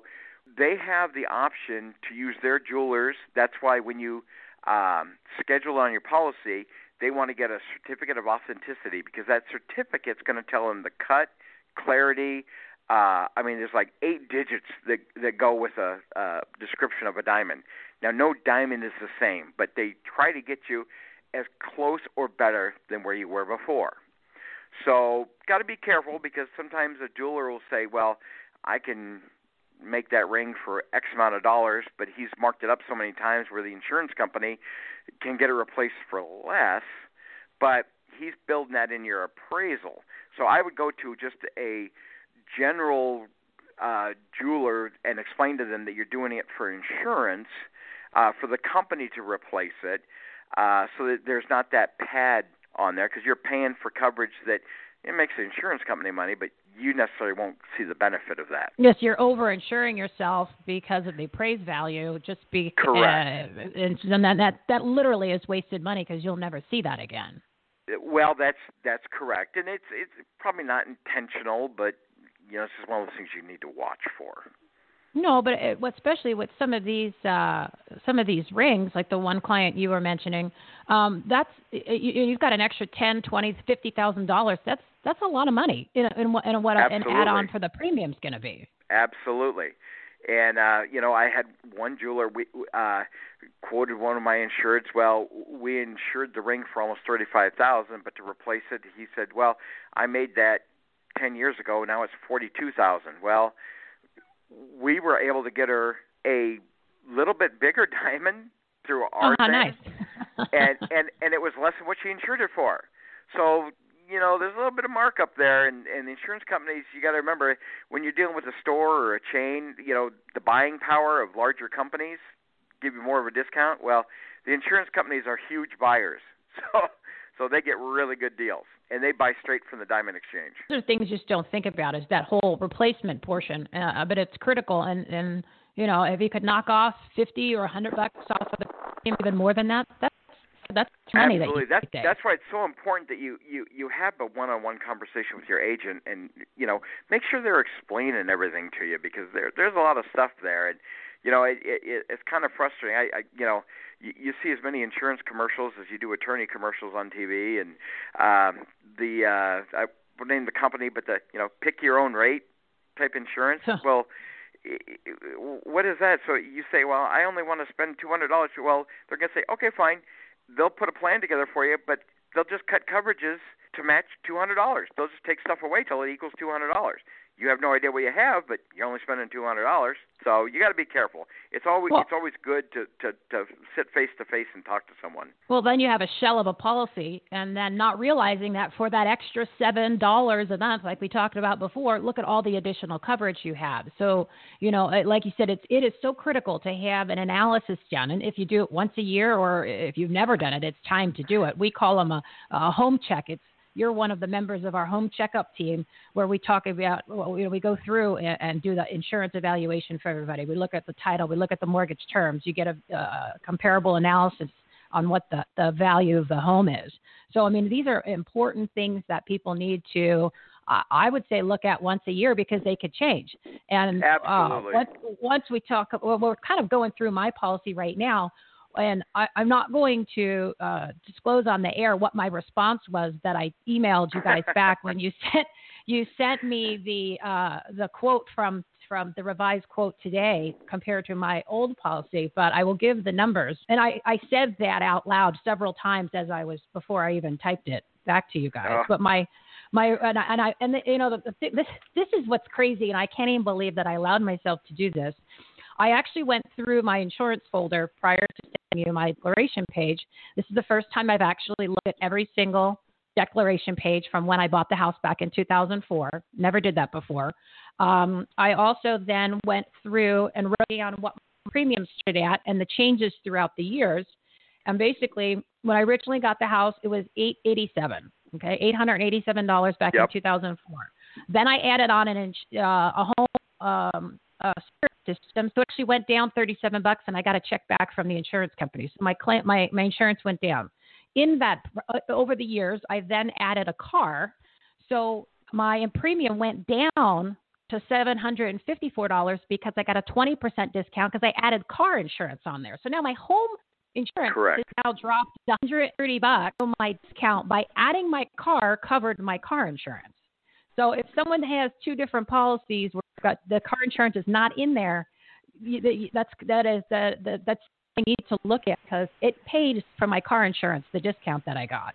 S3: they have the option to use their jewelers. That's why when you um, schedule on your policy, they want to get a certificate of authenticity, because that certificate's going to tell them the cut, clarity. Uh, I mean, there's like eight digits that that go with a, a description of a diamond. Now, no diamond is the same, but they try to get you as close or better than where you were before. So, got to be careful, because sometimes a jeweler will say, well, I can make that ring for X amount of dollars, but he's marked it up so many times where the insurance company can get it replaced for less, but he's building that in your appraisal. So I would go to just a general uh, jeweler and explain to them that you're doing it for insurance, uh, for the company to replace it, uh, so that there's not that pad on there, because you're paying for coverage that it makes the insurance company money, but you necessarily won't see the benefit of that.
S4: Yes, you're over-insuring yourself because of the appraised value. Just be
S3: correct,
S4: uh, and that, that that literally is wasted money, because you'll never see that again.
S3: Well, that's that's correct, and it's it's probably not intentional, but you know, this is one of those things you need to watch for.
S4: No, but it, especially with some of these uh, some of these rings, like the one client you were mentioning, um, that's you, you've got an extra ten, twenty, fifty thousand dollars. That's that's a lot of money in, in, in what
S3: Absolutely.
S4: an add-on for the premium's going to be.
S3: Absolutely, and uh, you know, I had one jeweler we uh, quoted one of my insureds. Well, we insured the ring for almost thirty-five thousand, but to replace it, he said, well, I made that ten years ago. Now it's forty-two thousand. Well, we were able to get her a little bit bigger diamond through our
S4: oh,
S3: thing,
S4: nice.
S3: and, and and it was less than what she insured it for. So, you know, there's a little bit of markup there, and, and the insurance companies, you got to remember, when you're dealing with a store or a chain, you know, the buying power of larger companies give you more of a discount. Well, the insurance companies are huge buyers, so so they get really good deals, and they buy straight from the Diamond Exchange.
S4: Those are things you just don't think about, is that whole replacement portion, uh, but it's critical. And, and, you know, if you could knock off fifty or one hundred bucks off of the premium, even more than that, that's that's money.
S3: Absolutely.
S4: That you
S3: that's that's why it's so important that you, you, you have a one-on-one conversation with your agent, and you know, make sure they're explaining everything to you, because there there's a lot of stuff there, and you know, it, it, it's kind of frustrating. I, I you know, you, you see as many insurance commercials as you do attorney commercials on T V, and um, the uh, I won't name the company, but the you know, pick your own rate type insurance. Well, what is that? So you say, well, I only want to spend two hundred dollars. Well, they're going to say, okay, fine. They'll put a plan together for you, but they'll just cut coverages to match two hundred dollars. They'll just take stuff away till it equals two hundred dollars. You have no idea what you have, but you're only spending two hundred dollars. So you got to be careful. It's always well, it's always good to, to, to sit face to face and talk to someone.
S4: Well, then you have a shell of a policy, and then not realizing that for that extra seven dollars a month, like we talked about before, look at all the additional coverage you have. So, you know, like you said, it's it is so critical to have an analysis done. And if you do it once a year, or if you've never done it, it's time to do it. We call them a, a home check. It's You're one of the members of our home checkup team, where we talk about, well, you know, we go through and, and do the insurance evaluation for everybody. We look at the title, we look at the mortgage terms. You get a, a comparable analysis on what the, the value of the home is. So, I mean, these are important things that people need to, uh, I would say, look at once a year, because they could change. And
S3: Absolutely.
S4: Uh, once, once we talk, well, we're kind of going through my policy right now. And I, I'm not going to uh, disclose on the air what my response was that I emailed you guys back when you sent you sent me the uh, the quote from from the revised quote today compared to my old policy. But I will give the numbers, and I, I said that out loud several times as I was before I even typed it back to you guys. Oh. But my my and I and, I, and the, you know the, the, this this is what's crazy, and I can't even believe that I allowed myself to do this. I actually went through my insurance folder prior to sending you my declaration page. This is the first time I've actually looked at every single declaration page from when I bought the house back in two thousand four. Never did that before. Um, I also then went through and wrote down what my premiums stood at and the changes throughout the years. And basically, when I originally got the house, it was eight hundred eighty-seven dollars. Okay, eight hundred eighty-seven dollars back yep. in two thousand four. Then I added on an uh, a home um, uh, system, so it actually went down thirty-seven bucks, and I got a check back from the insurance company. So my claim, my my insurance went down. In that, uh, over the years, I then added a car, so my premium went down to seven hundred fifty-four dollars because I got a twenty percent discount because I added car insurance on there. So now my home insurance
S3: Correct.
S4: is now dropped to one hundred thirty bucks. So my discount by adding my car covered my car insurance. So if someone has two different policies where got, the car insurance is not in there, you, that's that is the, the that's I need to look at because it paid for my car insurance, the discount that I got.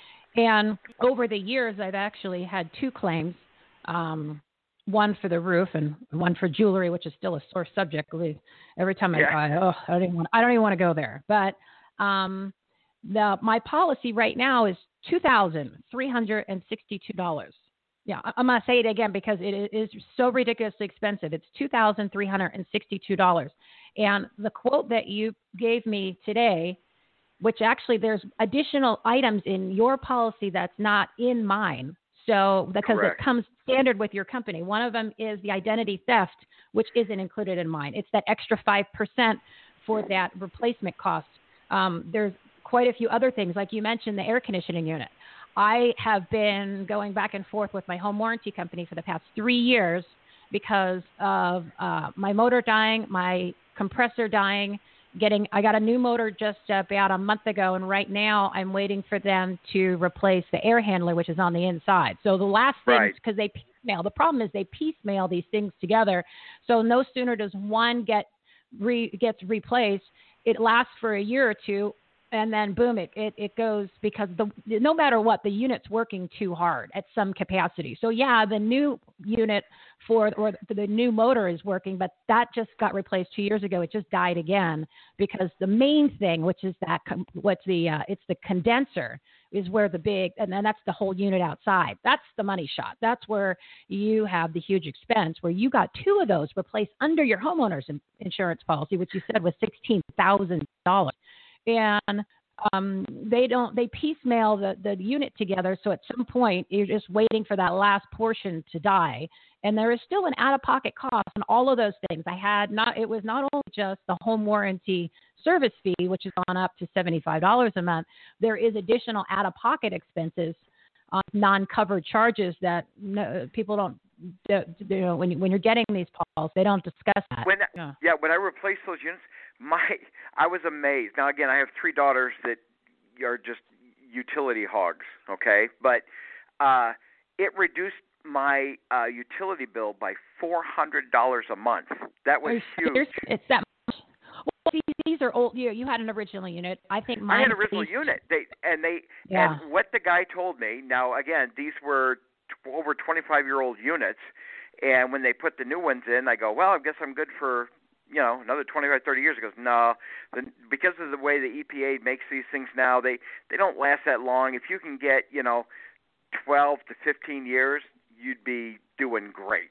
S4: And over the years, I've actually had two claims, um, one for the roof and one for jewelry, which is still a sore subject. Every time I
S3: yeah.
S4: go, oh, I don't even want, I don't even want to go there. But um, the my policy right now is two thousand three hundred and sixty-two dollars. Yeah, I'm going to say it again because it is so ridiculously expensive. It's two thousand three hundred sixty-two dollars. And the quote that you gave me today, which actually there's additional items in your policy that's not in mine. So because
S3: Correct.
S4: it comes standard with your company. One of them is the identity theft, which isn't included in mine. It's that extra five percent for that replacement cost. Um, there's quite a few other things, like you mentioned, the air conditioning unit. I have been going back and forth with my home warranty company for the past three years because of uh, my motor dying, my compressor dying, getting, I got a new motor just about a month ago, and right now I'm waiting for them to replace the air handler, which is on the inside. So the last thing,
S3: Right.
S4: because they piecemeal, the problem is they piecemeal these things together. So no sooner does one get re, gets replaced, it lasts for a year or two, and then boom, it, it, it goes because the no matter what, the unit's working too hard at some capacity. So yeah, the new unit for or the new motor is working, but that just got replaced two years ago. It just died again because the main thing, which is that what's the uh, it's the condenser, is where the big, and then that's the whole unit outside. That's the money shot. That's where you have the huge expense, where you got two of those replaced under your homeowner's insurance policy, which you said was sixteen thousand dollars. And um, they don't, they piecemeal the, the unit together. So at some point you're just waiting for that last portion to die. And there is still an out-of-pocket cost on all of those things. I had not, it was not only just the home warranty service fee, which has gone up to seventy-five dollars a month. There is additional out-of-pocket expenses on non-covered charges that no, people don't, you know, when, when you're getting these calls, they don't discuss that.
S3: When,
S4: yeah.
S3: yeah, when I replaced those units, my I was amazed. Now, again, I have three daughters that are just utility hogs, okay? But uh, it reduced my uh, utility bill by four hundred dollars a month. That was huge.
S4: It's that much. Well, these, these are old. You, you had an original unit. I think mine.
S3: I had an original unit. They and they
S4: yeah.
S3: and what the guy told me. Now, again, these were t- over twenty-five-year-old units, and when they put the new ones in, I go, well, I guess I'm good for, you know, another twenty-five, thirty years. He goes, no, the, because of the way the E P A makes these things now, they, they don't last that long. If you can get, you know, twelve to fifteen years, you'd be doing great.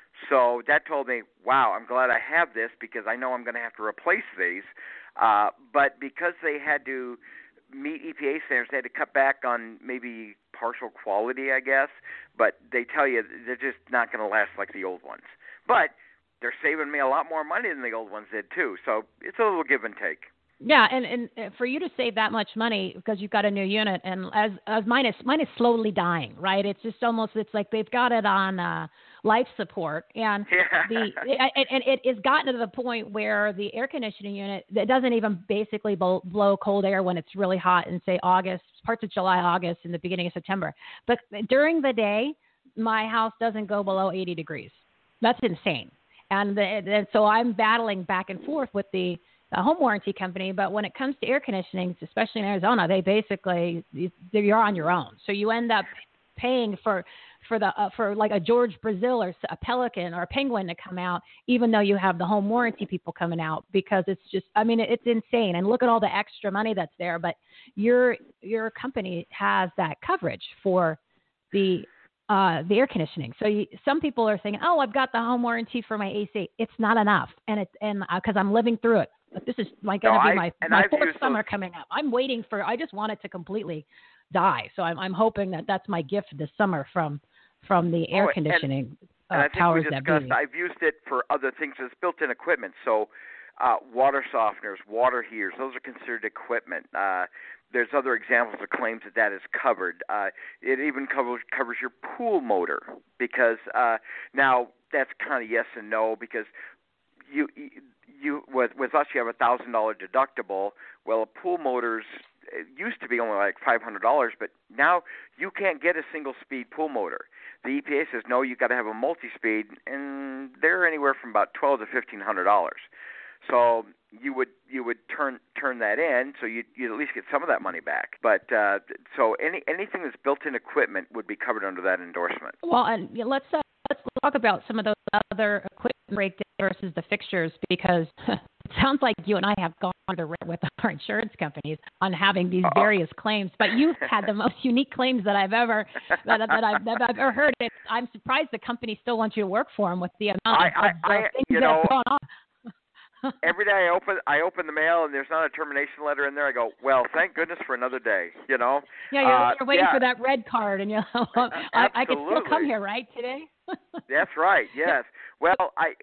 S3: So that told me, wow, I'm glad I have this because I know I'm going to have to replace these. Uh, but because they had to meet E P A standards, they had to cut back on maybe partial quality, I guess. But they tell you they're just not going to last like the old ones. But they're saving me a lot more money than the old ones did too. So it's a little give and take.
S4: Yeah, and, and for you to save that much money because you've got a new unit, and as as mine is mine is slowly dying, right? It's just almost it's like they've got it on uh, life support, and
S3: yeah.
S4: the it, and it has gotten to the point where the air conditioning unit that doesn't even basically blow, blow cold air when it's really hot in say August, parts of July, August, and the beginning of September. But during the day, my house doesn't go below eighty degrees. That's insane, and, the, and so I'm battling back and forth with the a home warranty company, but when it comes to air conditioning, especially in Arizona, they basically you're on your own. So you end up paying for for the uh, for like a George Brazil or a Pelican or a Penguin to come out, even though you have the home warranty people coming out, because it's just I mean it's insane. And look at all the extra money that's there, but your your company has that coverage for the uh, the air conditioning. So you, some people are thinking, oh, I've got the home warranty for my A C. It's not enough, and it's and because uh, I'm living through it. But this is like going to
S3: no,
S4: be my,
S3: I,
S4: my
S3: I've
S4: fourth summer
S3: those...
S4: coming up. I'm waiting for, I just want it to completely die. So I'm, I'm hoping that that's my gift this summer from, from the air
S3: oh,
S4: conditioning
S3: and,
S4: uh,
S3: and I
S4: powers
S3: think we
S4: that
S3: discussed,
S4: be.
S3: I've used it for other things. It's built-in equipment. So uh, water softeners, water heaters, those are considered equipment. Uh, there's other examples of claims that that is covered. Uh, it even covers, covers your pool motor because uh, now that's kind of yes and no, because you you with with us you have a thousand dollar deductible. Well, pool motors, it used to be only like five hundred dollars, but now you can't get a single speed pool motor. The E P A says no, you got to have a multi speed, and they're anywhere from about twelve to fifteen hundred dollars. So you would you would turn turn that in, so you you at least get some of that money back. But uh, so any anything that's built-in equipment would be covered under that endorsement.
S4: Well, and let's uh, let's talk about some of those other equipment breakdowns versus the fixtures, because it sounds like you and I have gone to with our insurance companies on having these various Uh-oh. claims. But you've had the most unique claims that I've ever that, that, I've, that I've ever heard. It, I'm surprised the company still wants you to work for them with the amount
S3: I,
S4: of,
S3: I,
S4: of
S3: I,
S4: things
S3: you
S4: that
S3: know,
S4: have gone on.
S3: Every day I open I open the mail and there's not a termination letter in there. I go, well, thank goodness for another day. You know.
S4: Yeah, you're,
S3: uh,
S4: you're waiting
S3: yeah.
S4: for that red card, and you know, I, I can still come here, right, today?
S3: That's right. Yes. Well, I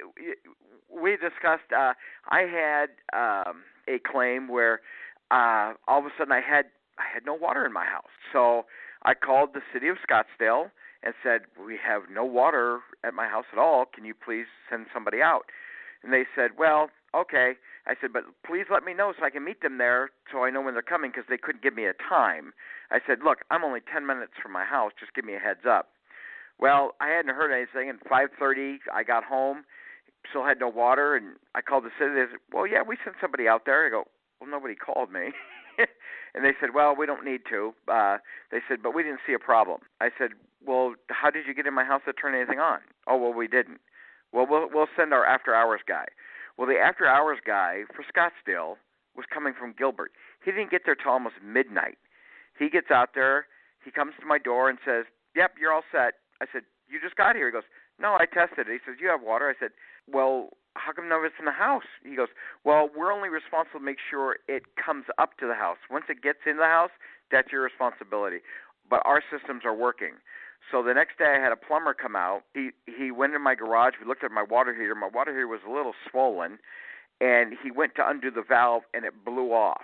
S3: we discussed. Uh, I had um, a claim where uh, all of a sudden I had I had no water in my house, so I called the city of Scottsdale and said, we have no water at my house at all. Can you please send somebody out? And they said, well, okay. I said, but please let me know so I can meet them there so I know when they're coming, because they couldn't give me a time. I said, look, I'm only ten minutes from my house. Just give me a heads up. Well, I hadn't heard anything, and five thirty I got home, still had no water, and I called the city. They said, well, yeah, we sent somebody out there. I go, well, nobody called me. And they said, well, we don't need to. Uh, they said, but we didn't see a problem. I said, well, how did you get in my house to turn anything on? Oh, well, we didn't. Well, we'll we'll send our after-hours guy. Well, the after-hours guy for Scottsdale was coming from Gilbert. He didn't get there till almost midnight. He gets out there. He comes to my door and says, yep, you're all set. I said, you just got here. He goes, no, I tested it. He says, you have water. I said, well, how come none of it's in the house? He goes, well, we're only responsible to make sure it comes up to the house. Once it gets in the house, that's your responsibility. But our systems are working. So the next day I had a plumber come out. He he went in my garage. We looked at my water heater. My water heater was a little swollen, and he went to undo the valve, and it blew off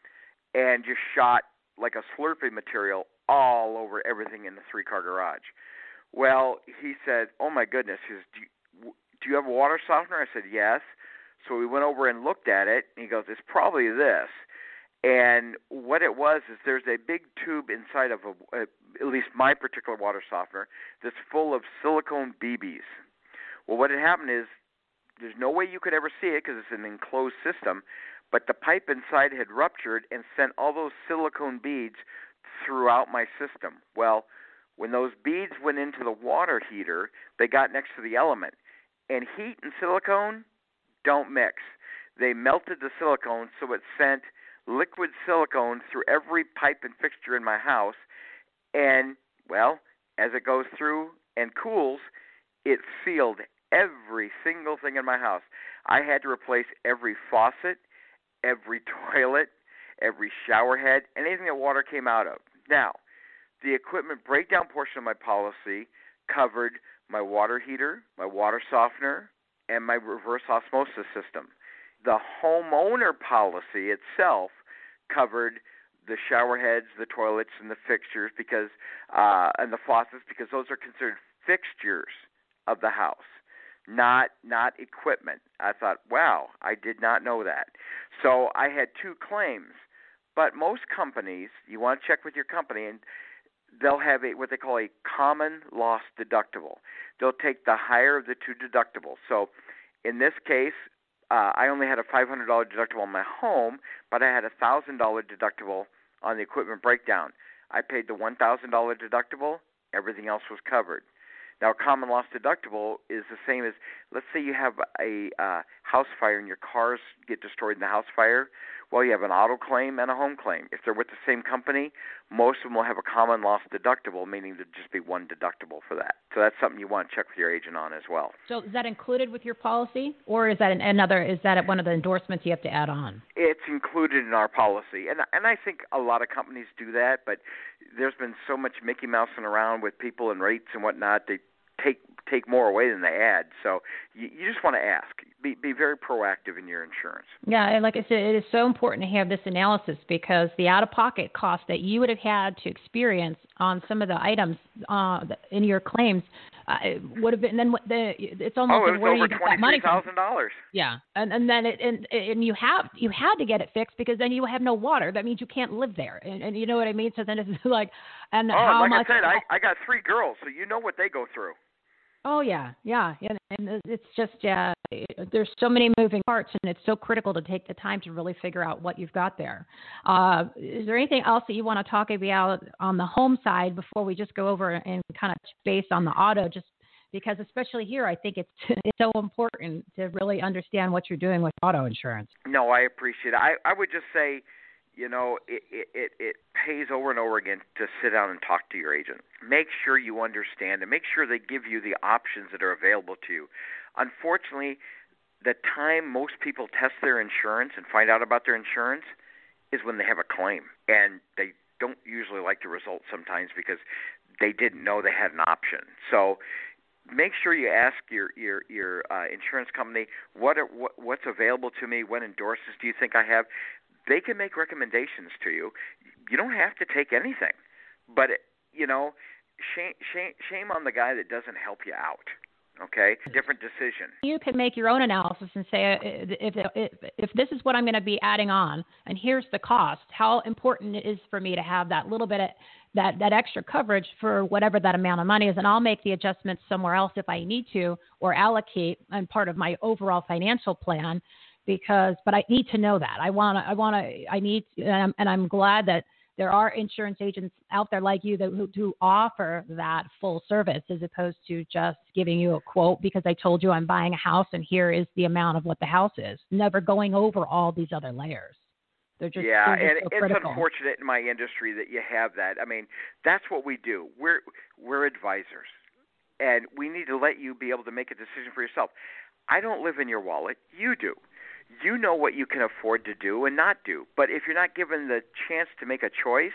S3: and just shot like a Slurpee material all over everything in the three-car garage. Well, he said, oh, my goodness. He says, do you, do you have a water softener? I said, yes. So we went over and looked at it, and he goes, it's probably this. And what it was is there's a big tube inside of, a, a, at least my particular water softener, that's full of silicone B Bs. Well, what had happened is there's no way you could ever see it because it's an enclosed system, but the pipe inside had ruptured and sent all those silicone beads throughout my system. Well, when those beads went into the water heater, they got next to the element. And heat and silicone don't mix. They melted the silicone, so it sent liquid silicone through every pipe and fixture in my house, and, well, as it goes through and cools, it sealed every single thing in my house. I had to replace every faucet, every toilet, every shower head, anything that water came out of. Now, the equipment breakdown portion of my policy covered my water heater, my water softener, and my reverse osmosis system. The homeowner policy itself covered the shower heads, the toilets, and the fixtures because, uh, and the faucets, because those are considered fixtures of the house, not not equipment. I thought, wow, I did not know that. So I had two claims, but most companies, you want to check with your company, and they'll have a what they call a common loss deductible. They'll take the higher of the two deductibles. So in this case, Uh, I only had a five hundred dollars deductible on my home, but I had a one thousand dollars deductible on the equipment breakdown. I paid the one thousand dollars deductible. Everything else was covered. Now, common loss deductible is the same as, let's say you have a uh, house fire and your cars get destroyed in the house fire. Well, you have an auto claim and a home claim. If they're with the same company, most of them will have a common loss deductible, meaning there'd just be one deductible for that. So that's something you want to check with your agent on as well.
S4: So is that included with your policy, or is that an, another? Is that one of the endorsements you have to add on?
S3: It's included in our policy, and and I think a lot of companies do that. But there's been so much Mickey Mousing around with people and rates and whatnot. They take take more away than they add. So you, you just want to ask. Be be very proactive in your insurance.
S4: Yeah, and like I said, it is so important to have this analysis because the out-of-pocket cost that you would have had to experience on some of the items uh, in your claims, uh, it would have been. Then the it's almost
S3: oh, it
S4: like,
S3: was
S4: where do
S3: over
S4: you get that money
S3: twenty-three thousand dollars.
S4: Yeah, and and then it and and you have you had to get it fixed because then you have no water. That means you can't live there, and, and you know what I mean. So then it's like, and
S3: oh,
S4: how
S3: like
S4: much?
S3: I said, I I got three girls, so you know what they go through.
S4: Oh yeah, yeah, and, and it's just uh, there's so many moving parts, and it's so critical to take the time to really figure out what you've got there. Uh, is there anything else that you want to talk about on the home side before we just go over and kind of base on the auto? Just because, especially here, I think it's it's so important to really understand what you're doing with auto insurance.
S3: No, I appreciate it. I I would just say, you know, it, it, it pays over and over again to sit down and talk to your agent. Make sure you understand and make sure they give you the options that are available to you. Unfortunately, the time most people test their insurance and find out about their insurance is when they have a claim. And they don't usually like the results sometimes because they didn't know they had an option. So make sure you ask your your your uh, insurance company what, are, what what's available to me. What endorsements do you think I have? They can make recommendations to you. You don't have to take anything, but you know, shame shame shame on the guy that doesn't help you out. Okay, different decision.
S4: You can make your own analysis and say, if if, if this is what I'm going to be adding on, and here's the cost, how important it is for me to have that little bit of that, that extra coverage for whatever that amount of money is, and I'll make the adjustments somewhere else if I need to, or allocate and part of my overall financial plan. Because, but I need to know that. I want to, I want to, I need, to, and, I'm, and I'm glad that there are insurance agents out there like you that who, who offer that full service as opposed to just giving you a quote because I told you I'm buying a house and here is the amount of what the house is. Never going over all these other layers. They're just,
S3: yeah,
S4: they're just
S3: and
S4: so
S3: it's
S4: critical.
S3: unfortunate in my industry that you have that. I mean, that's what we do. We're we're advisors, and we need to let you be able to make a decision for yourself. I don't live in your wallet. You do. You know what you can afford to do and not do. But if you're not given the chance to make a choice,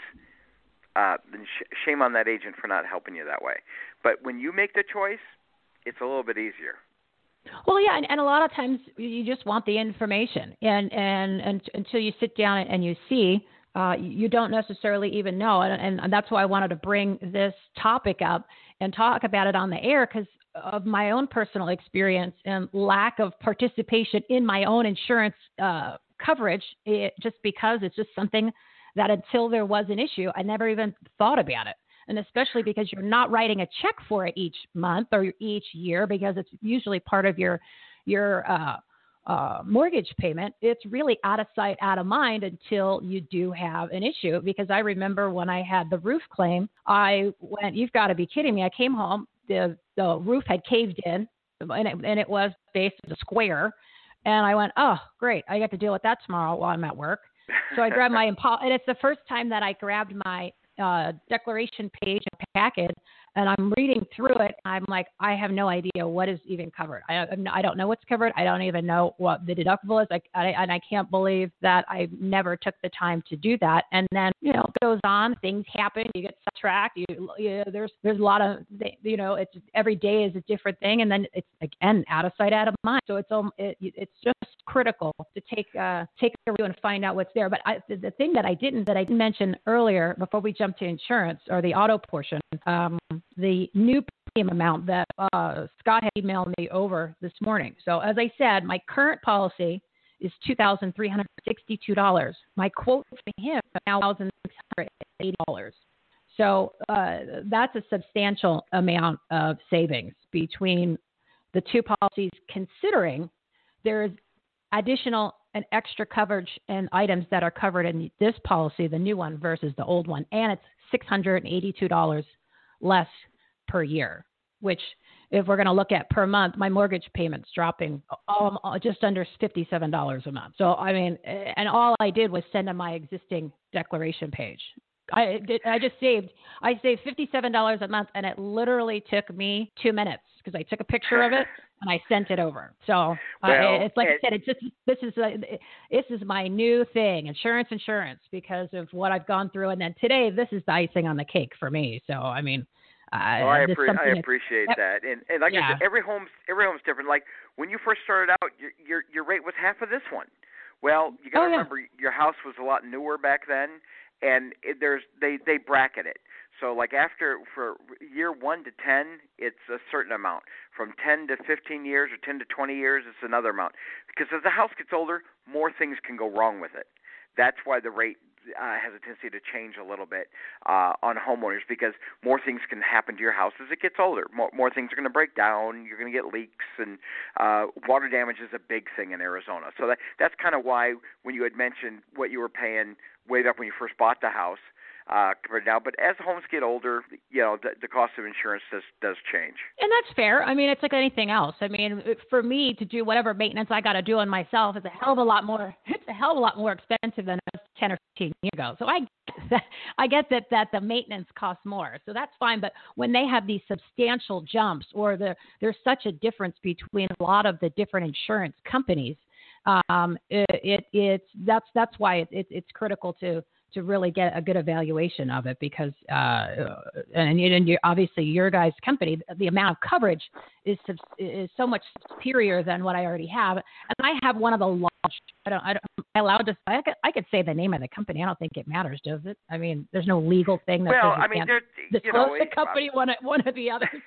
S3: uh, then sh- shame on that agent for not helping you that way. But when you make the choice, it's a little bit easier.
S4: Well, yeah, and, and a lot of times you just want the information, and and, and until you sit down and you see, uh, you don't necessarily even know, and, and that's why I wanted to bring this topic up and talk about it on the air because of my own personal experience and lack of participation in my own insurance uh, coverage, it, just because it's just something that until there was an issue, I never even thought about it. And especially because you're not writing a check for it each month or each year because it's usually part of your your uh, uh, mortgage payment. It's really out of sight, out of mind until you do have an issue. Because I remember when I had the roof claim, I went, you've got to be kidding me. I came home. The the roof had caved in, and it, and it was based as a square. And I went, oh, great. I get to deal with that tomorrow while I'm at work. So I grabbed my, and it's the first time that I grabbed my uh, declaration page and packet, and I'm reading through it. I'm like, I have no idea what is even covered. I, I don't know what's covered. I don't even know what the deductible is. Like, I, and I can't believe that I never took the time to do that. And then, you know, it goes on, things happen, you get sidetracked. You, you there's, there's a lot of, you know, it's every day is a different thing. And then it's again, out of sight, out of mind. So it's, um, it, it's just critical to take, uh, take a review and find out what's there. But I, the, the thing that I didn't, that I didn't mention earlier before we jump to insurance or the auto portion, um, the new premium amount that uh, Scott had emailed me over this morning. So as I said, my current policy is two thousand three hundred sixty-two dollars. My quote for him is now one thousand six hundred eighty dollars. So uh, that's a substantial amount of savings between the two policies, considering there is additional and extra coverage and items that are covered in this policy, the new one versus the old one, and it's six hundred eighty-two dollars less per year, which if we're going to look at per month, my mortgage payment's dropping um, just under fifty-seven dollars a month. So, I mean, and all I did was send them my existing declaration page. I did, I just saved, I saved fifty-seven dollars a month, and it literally took me two minutes because I took a picture of it and I sent it over. So well, uh, it's like it, I said, it's just, this is, a, this is my new thing, insurance, insurance, because of what I've gone through. And then today, this is the icing on the cake for me. So, I mean, uh,
S3: well, I, appre- I appreciate
S4: yep.
S3: that. And, and like
S4: yeah.
S3: I said, every home's, every home's different. Like when you first started out, your, your, your rate was half of this one. Well, you got to
S4: oh, yeah.
S3: remember your house was a lot newer back then. And it, there's they, they bracket it. So like after for year one to ten, it's a certain amount. From ten to fifteen years or ten to twenty years, it's another amount. Because as the house gets older, more things can go wrong with it. That's why the rate uh, has a tendency to change a little bit uh, on homeowners, because more things can happen to your house as it gets older. More, more things are going to break down. You're going to get leaks, and uh, water damage is a big thing in Arizona. So that that's kind of why when you had mentioned what you were paying way back when you first bought the house, Uh, compared now, but as homes get older, you know, the, the cost of insurance does does change.
S4: And that's fair. I mean, it's like anything else. I mean, for me to do whatever maintenance I got to do on myself is a hell of a lot more. It's a hell of a lot more expensive than it was ten or fifteen years ago. So I, I get that that the maintenance costs more. So that's fine. But when they have these substantial jumps, or the there's such a difference between a lot of the different insurance companies, um, it, it it's that's that's why it, it, it's critical to. to really get a good evaluation of it, because uh, and, and you, obviously your guys' company, the amount of coverage is is so much superior than what I already have. And I have one of the large. I don't. I don't. Am I allowed to? I could, I could say the name of the company. I don't think it matters, does it? I mean, there's no legal thing that
S3: well,
S4: says you
S3: I mean,
S4: can't
S3: you
S4: disclose
S3: know,
S4: the company one one or the other.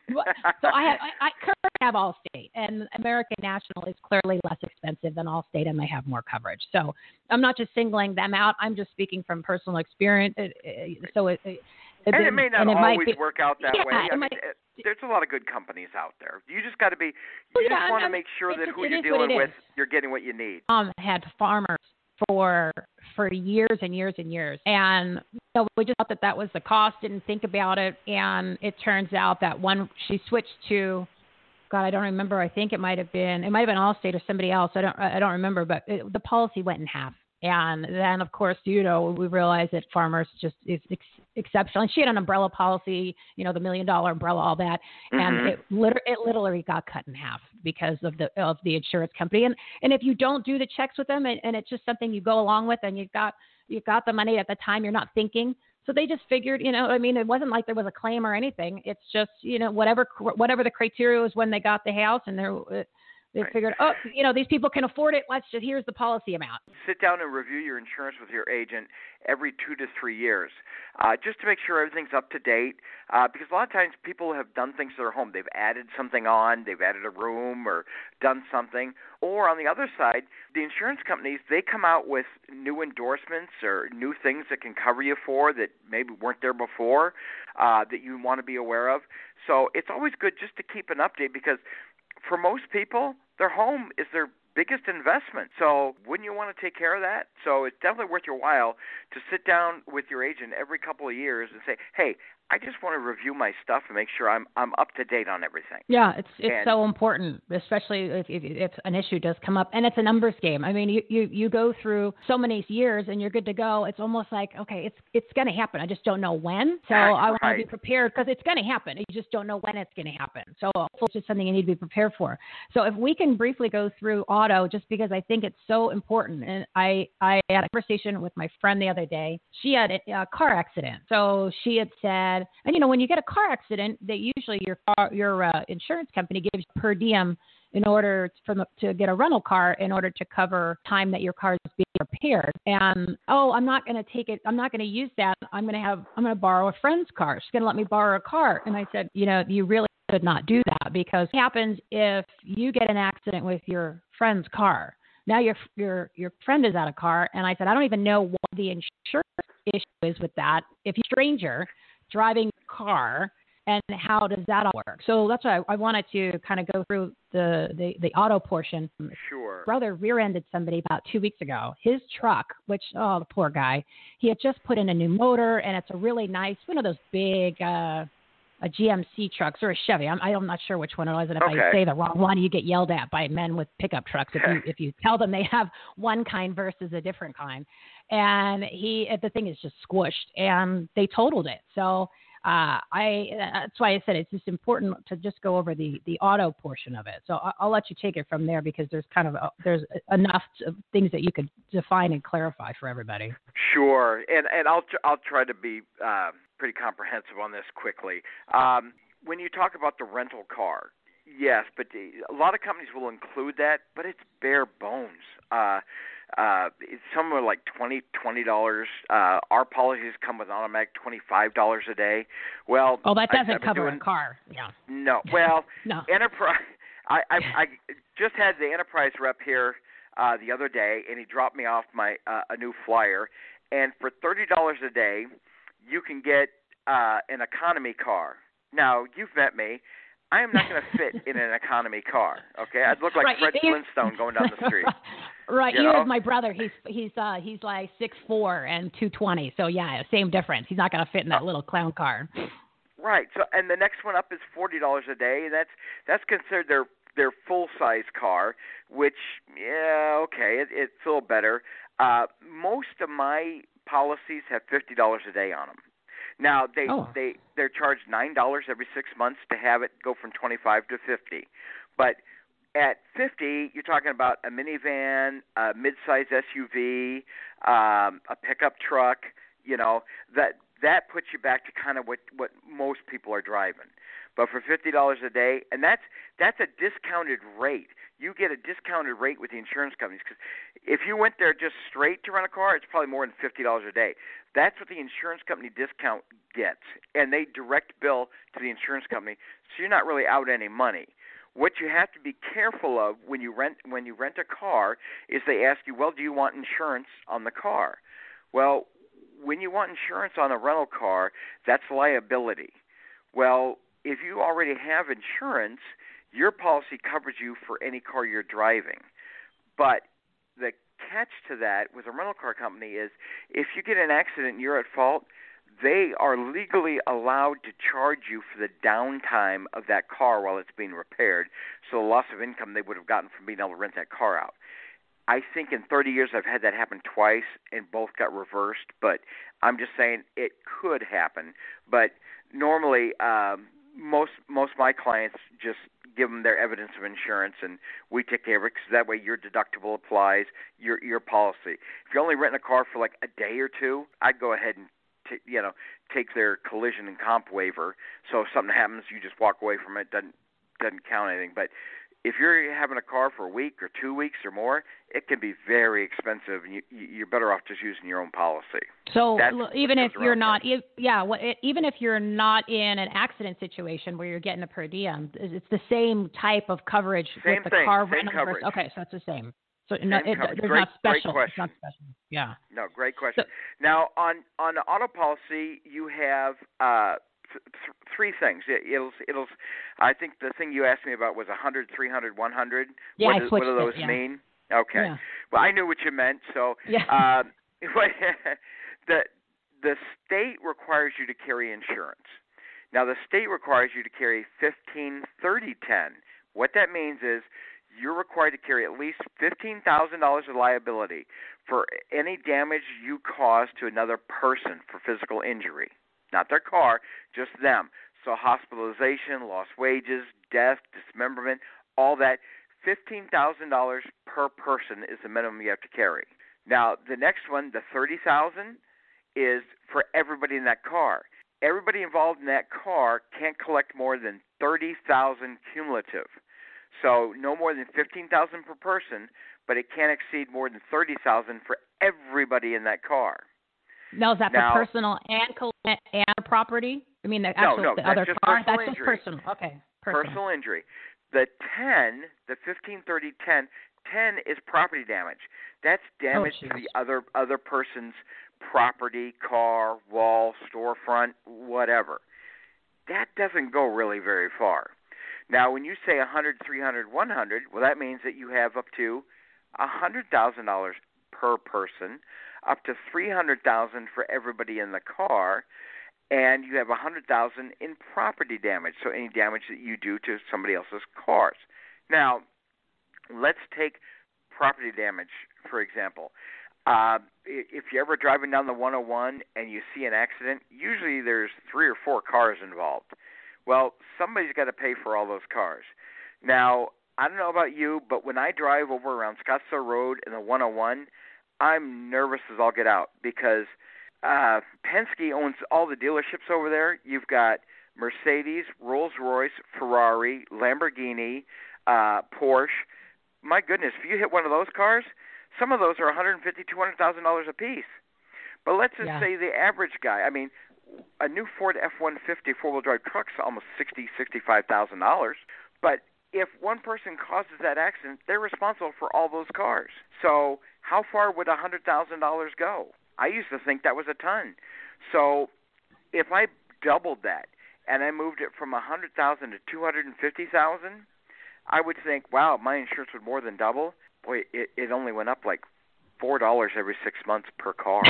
S4: So I have. I, I currently have Allstate, and American National is clearly less expensive than Allstate, and they have more coverage. So I'm not just singling them out. I'm just speaking from personal experience. It, it, so it, it,
S3: and it may not
S4: it
S3: always
S4: be,
S3: work out that
S4: yeah,
S3: way. I mean,
S4: might,
S3: it, there's a lot of good companies out there. You just got to be. You
S4: well,
S3: just
S4: yeah,
S3: want to
S4: I'm,
S3: make sure that
S4: just,
S3: who you're dealing with, you're getting what you need.
S4: Um, had farmers for for years and years and years, and you know, we just thought that that was the cost. Didn't think about it, and it turns out that one she switched to. God, I don't remember. I think it might have been it might have been Allstate or somebody else. I don't I don't remember, but it, the policy went in half. And then, of course, you know, we realized that Farmers just is ex- exceptional. And she had an umbrella policy, you know, the million dollar umbrella, all that.
S3: Mm-hmm.
S4: And it, liter- it literally got cut in half because of the of the insurance company. And and if you don't do the checks with them, and, and it's just something you go along with, and you've got you've got the money at the time, you're not thinking. So they just figured, you know, I mean, it wasn't like there was a claim or anything. It's just, you know, whatever whatever the criteria was when they got the house, and they're. They
S3: right.
S4: figured, oh, you know, these people can afford it. Let's just, here's the policy amount.
S3: Sit down and review your insurance with your agent every two to three years, uh, just to make sure everything's up to date. Uh, because a lot of times people have done things to their home. They've added something on, they've added a room or done something. Or on the other side, the insurance companies, they come out with new endorsements or new things that can cover you for that maybe weren't there before, uh, that you want to be aware of. So it's always good just to keep an update, because for most people, their home is their biggest investment. So wouldn't you want to take care of that? So it's definitely worth your while to sit down with your agent every couple of years and say, hey, I just want to review my stuff and make sure I'm I'm up to date on everything.
S4: Yeah, it's it's
S3: and,
S4: so important, especially if, if if an issue does come up, and it's a numbers game. I mean, you, you, you go through so many years and you're good to go. It's almost like, okay, it's it's going to happen. I just don't know when. So
S3: right.
S4: I want to be prepared, because it's going to happen. You just don't know when it's going to happen. So it's just something you need to be prepared for. So if we can briefly go through auto, just because I think it's so important. And I I had a conversation with my friend the other day. She had a, a car accident. So she had said, and you know, when you get a car accident, they usually your car, your uh, insurance company gives you per diem in order for the, to get a rental car in order to cover time that your car is being repaired. And oh, I'm not going to take it. I'm not going to use that. I'm going to have. I'm going to borrow a friend's car. She's going to let me borrow a car. And I said, you know, you really should not do that, because what happens if you get an accident with your friend's car? Now your your your friend is out of car, and I said, I don't even know what the insurance issue is with that. If you're a stranger driving a car, and how does that all work? So that's why I, I wanted to kind of go through the, the, the auto portion.
S3: Sure.
S4: Brother rear-ended somebody about two weeks ago. His truck, which, oh, the poor guy, he had just put in a new motor, and it's a really nice, one of those big uh, a G M C trucks or a Chevy. I'm, I'm not sure which one it was. And if
S3: okay.
S4: I say the wrong one, you get yelled at by men with pickup trucks if you if you tell them they have one kind versus a different kind. And he, the thing is just squished, and they totaled it. So uh, I, that's why I said it's just important to just go over the, the auto portion of it. So I'll, I'll let you take it from there, because there's kind of a, there's enough to, things that you could define and clarify for everybody.
S3: Sure, and and I'll I'll try to be uh, pretty comprehensive on this quickly. Um, when you talk about the rental car, yes, but the, a lot of companies will include that, but it's bare bones. Uh, Uh, it's somewhere like twenty twenty dollars. Uh, our policies come with automatic twenty-five dollars a day. Well,
S4: oh, that doesn't
S3: I,
S4: cover
S3: doing,
S4: a car. Yeah.
S3: No. Well,
S4: no.
S3: Enterprise. I, I I just had the Enterprise rep here uh, the other day, and he dropped me off my uh, a new flyer. And for thirty dollars a day, you can get uh, an economy car. Now, you've met me. I am not going to fit in an economy car. Okay, I'd look like
S4: right,
S3: Fred
S4: you,
S3: Flintstone going down the street.
S4: Right,
S3: you
S4: you
S3: know?
S4: as my brother, he's he's uh he's like six four and two twenty. So yeah, same difference. He's not going to fit in that little clown car.
S3: Right. So, and the next one up is forty dollars a day. That's that's considered their their full size car, which yeah, okay, it, it's a little better. Uh, most of my policies have fifty dollars a day on them. Now they
S4: oh.
S3: they they're charged nine dollars every six months to have it go from twenty five to fifty, but at fifty you're talking about a minivan, a mid-size S U V, um, a pickup truck. You know that that puts you back to kind of what what most people are driving. But for fifty dollars a day, and that's that's a discounted rate. You get a discounted rate with the insurance companies, because if you went there just straight to rent a car, it's probably more than fifty dollars a day. That's what the insurance company discount gets, and they direct bill to the insurance company, so you're not really out any money. What you have to be careful of when you rent when you rent a car is they ask you, well, do you want insurance on the car? Well, when you want insurance on a rental car, that's liability. Well, if you already have insurance, your policy covers you for any car you're driving. But the catch to that with a rental car company is if you get an accident and you're at fault, they are legally allowed to charge you for the downtime of that car while it's being repaired, so the loss of income they would have gotten from being able to rent that car out. I think in thirty years I've had that happen twice, and both got reversed, but I'm just saying it could happen. But normally um, most most of my clients just give them their evidence of insurance, and we take care of it, because that way your deductible applies, your your policy. If you're only renting a car for like a day or two, I'd go ahead and t- you know take their collision and comp waiver. So if something happens, you just walk away from it. Doesn't doesn't count anything. But if you're having a car for a week or two weeks or more, it can be very expensive, and you, you're better off just using your own policy.
S4: So
S3: That's
S4: l- even if you're not,
S3: there.
S4: if, yeah, what, it, even if you're not in an accident situation where you're getting a per diem, it's the same type of coverage
S3: Same
S4: with the
S3: thing,
S4: car
S3: same
S4: rental.
S3: coverage.
S4: Versus, okay, so it's the same. So
S3: Same
S4: no, it,
S3: coverage.
S4: there's
S3: Great,
S4: not special.
S3: great
S4: It's not special. Yeah.
S3: No, great question.
S4: So,
S3: now, on on the auto policy, you have uh, th- th- three things. It, it'll it'll. I think the thing you asked me about was one hundred, three hundred, one hundred.
S4: Yeah,
S3: what,
S4: I
S3: do,
S4: switched
S3: what do those
S4: it, yeah.
S3: mean? Okay.
S4: Yeah.
S3: Well, I knew what you meant. So,
S4: Yeah.
S3: um, the the state requires you to carry insurance. Now, the state requires you to carry fifteen, thirty, ten. What that means is you're required to carry at least fifteen thousand dollars of liability for any damage you cause to another person for physical injury. Not their car, just them. So hospitalization, lost wages, death, dismemberment, all that. fifteen thousand dollars per person is the minimum you have to carry. Now, the next one, the thirty thousand dollars, is for everybody in that car. Everybody involved in that car can't collect more than thirty thousand dollars cumulative. So no more than fifteen thousand dollars per person, but it can't exceed more than thirty thousand dollars for everybody in that car.
S4: Now, is that
S3: now,
S4: for personal and co- and property? I mean, the
S3: no,
S4: actual
S3: no,
S4: the
S3: that's
S4: other
S3: just
S4: car.
S3: personal
S4: That's
S3: injury.
S4: just personal. Okay, personal.
S3: Personal injury. The ten, the fifteen, thirty, ten, ten is property damage. That's damage
S4: Oh,
S3: to the other other person's property, car, wall, storefront, whatever. That doesn't go really very far. Now, when you say one hundred, three hundred, one hundred, well, that means that you have up to one hundred thousand dollars per person, up to three hundred thousand dollars for everybody in the car, and you have one hundred thousand dollars in property damage, so any damage that you do to somebody else's cars. Now, let's take property damage, for example. Uh, if you're ever driving down the one oh one and you see an accident, usually there's three or four cars involved. Well, somebody's got to pay for all those cars. Now, I don't know about you, but when I drive over around Scottsdale Road in the one oh one, I'm nervous as all get out, because uh, Penske owns all the dealerships over there. You've got Mercedes, Rolls-Royce, Ferrari, Lamborghini, uh, Porsche. My goodness, if you hit one of those cars, Some of those are one hundred fifty thousand dollars, two hundred thousand dollars a piece. But let's just
S4: Yeah.
S3: say the average guy, I mean, a new Ford F one fifty four-wheel drive truck's almost sixty thousand dollars, sixty-five thousand dollars. But if one person causes that accident, they're responsible for all those cars. So how far would one hundred thousand dollars go? I used to think that was a ton. So if I doubled that and I moved it from one hundred thousand dollars to two hundred fifty thousand dollars, I would think, wow, my insurance would more than double. Boy, it, it only went up like four dollars every six months per car.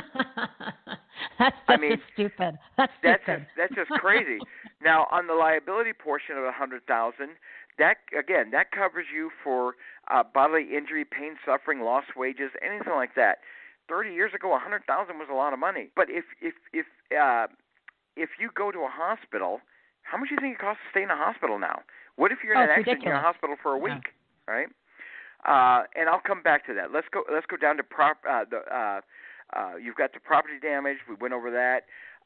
S4: That's just
S3: I mean,
S4: stupid. That's
S3: That's
S4: stupid.
S3: just, that's just crazy. Now, on the liability portion of one hundred thousand dollars, that again, that covers you for uh, bodily injury, pain, suffering, lost wages, anything like that. Thirty years ago, one hundred thousand dollars was a lot of money. But if if if uh, if you go to a hospital, how much do you think it costs to stay in a hospital now? What if you're in
S4: Oh,
S3: an
S4: it's
S3: accident in a
S4: ridiculous.
S3: hospital for a
S4: Yeah.
S3: week, right? Uh, and I'll come back to that. Let's go. Let's go down to prop. Uh, the uh, uh, you've got the property damage. We went over that.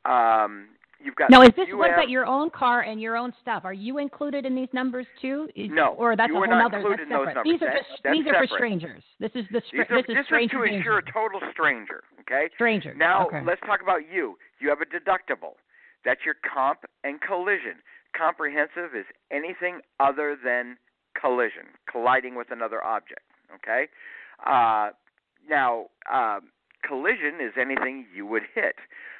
S3: Um, you've got
S4: Now, is this
S3: U
S4: was
S3: M
S4: that your own car and your own stuff? Are you included in these numbers too? Is-
S3: No,
S4: or that's
S3: you
S4: a
S3: were
S4: whole
S3: not
S4: other.
S3: included
S4: That's
S3: in those
S4: separate.
S3: numbers.
S4: These are
S3: That-
S4: just
S3: that's
S4: these are for
S3: separate.
S4: strangers. This is the
S3: These
S4: str-
S3: are,
S4: this is
S3: this is
S4: stranger
S3: to insure a
S4: danger.
S3: total stranger. Okay.
S4: Strangers.
S3: Now
S4: okay.
S3: let's talk about you. You have a deductible. That's your comp and collision. Comprehensive is anything other than collision, colliding with another object. Okay. Uh, now, um, collision is anything you would hit.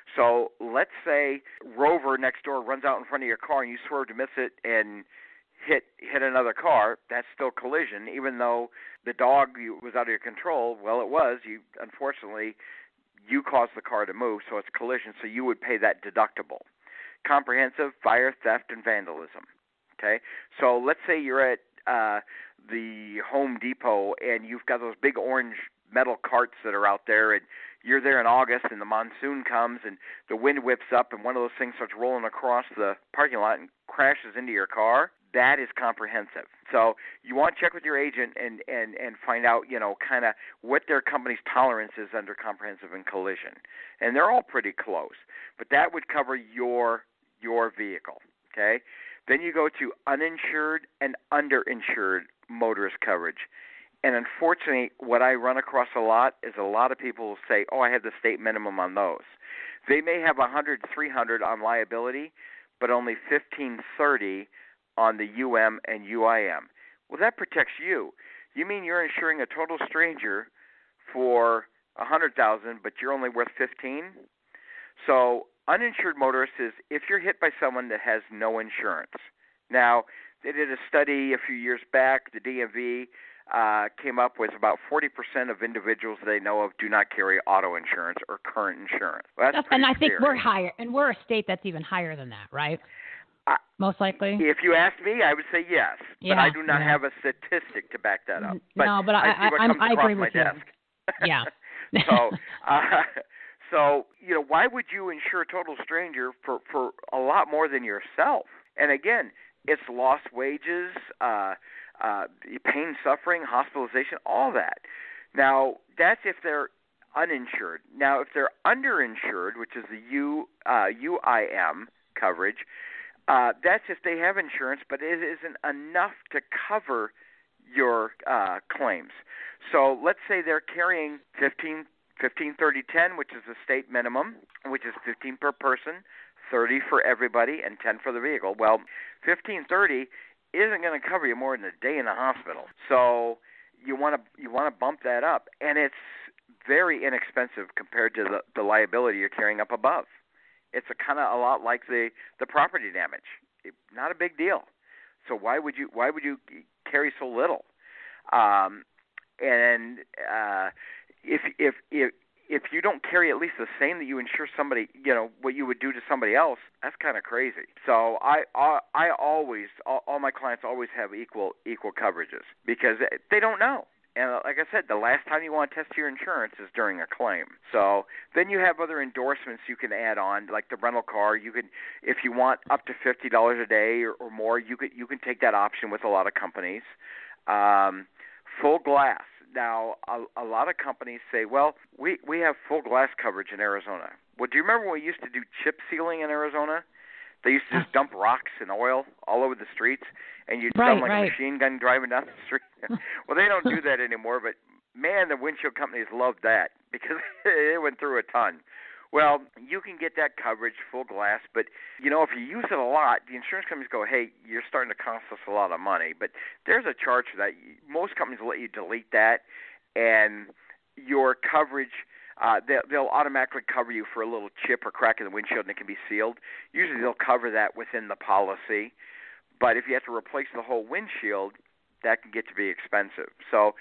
S3: So let's say Rover next door runs out in front of your car and you swerve to miss it and hit hit another car. That's still collision, even though the dog was out of your control. Well, it was. You unfortunately you caused the car to move, so it's collision. So you would pay that deductible. Comprehensive, fire, theft, and vandalism. Okay. So let's say you're at uh, the Home Depot and you've got those big orange metal carts that are out there, and you're there in August and the monsoon comes and the wind whips up and one of those things starts rolling across the parking lot and crashes into your car. That is comprehensive. So you want to check with your agent and, and, and find out, you know, kind of what their company's tolerance is under comprehensive and collision. And they're all pretty close. But that would cover your your vehicle, okay? Then you go to uninsured and underinsured motorist coverage. And unfortunately, what I run across a lot is a lot of people will say, oh, I have the state minimum on those. They may have one hundred, three hundred on liability, but only fifteen thirty on the U M and U I M. Well, that protects you. You mean you're insuring a total stranger for one hundred thousand dollars, but you're only worth fifteen? So uninsured motorist is if you're hit by someone that has no insurance. Now, they did a study a few years back, the D M V uh, came up with about forty percent of individuals they know of do not carry auto insurance or current insurance. Well, that's
S4: and I
S3: pretty
S4: think
S3: scary.
S4: we're higher, and we're a state that's even higher than that, right?
S3: I-
S4: Most likely.
S3: If you ask me, I would say yes, but
S4: Yeah,
S3: I do not
S4: yeah.
S3: have a statistic to back that up.
S4: N-
S3: But
S4: no, but I-
S3: I, see what
S4: I-
S3: comes
S4: I
S3: across
S4: agree
S3: my
S4: with you.
S3: desk.
S4: Yeah.
S3: so, uh, so you know, why would you insure a total stranger for for a lot more than yourself? And again, it's lost wages, uh, uh, pain, suffering, hospitalization, all that. Now, that's if they're uninsured. Now, if they're underinsured, which is the U uh, U I M coverage, uh, that's if they have insurance, but it isn't enough to cover your uh, claims. So let's say they're carrying fifteen, fifteen, thirty, ten, which is the state minimum, which is fifteen per person, thirty for everybody, and ten for the vehicle. Well, fifteen, thirty isn't going to cover you more than a day in the hospital. So you want to you want to bump that up, and it's very inexpensive compared to the, the liability you're carrying up above. It's a kind of a lot like the, the property damage. It, not a big deal. So why would you why would you carry so little? Um, and uh, if if if if you don't carry at least the same that you insure somebody, you know, what you would do to somebody else, that's kind of crazy. So I, I, I always, all, all my clients always have equal equal coverages because they don't know. And like I said, the last time you want to test your insurance is during a claim. So then you have other endorsements you can add on, like the rental car. You can, if you want up to fifty dollars a day or, or more, you could you can take that option with a lot of companies. Um, full glass. Now, a, a lot of companies say, well, we, we have full glass coverage in Arizona. Well, do you remember when we used to do chip sealing in Arizona? They used to just dump rocks and oil all over the streets, and you'd
S4: Right,
S3: sound like
S4: right.
S3: a machine gun driving down the street. Well, they don't do that anymore, but man, the windshield companies loved that because it went through a ton. Well, you can get that coverage, full glass, but, you know, if you use it a lot, the insurance companies go, hey, you're starting to cost us a lot of money. But there's a charge for that. Most companies will let you delete that, and your coverage, uh, they'll, they'll automatically cover you for a little chip or crack in the windshield, and it can be sealed. Usually they'll cover that within the policy. But if you have to replace the whole windshield, that can get to be expensive. So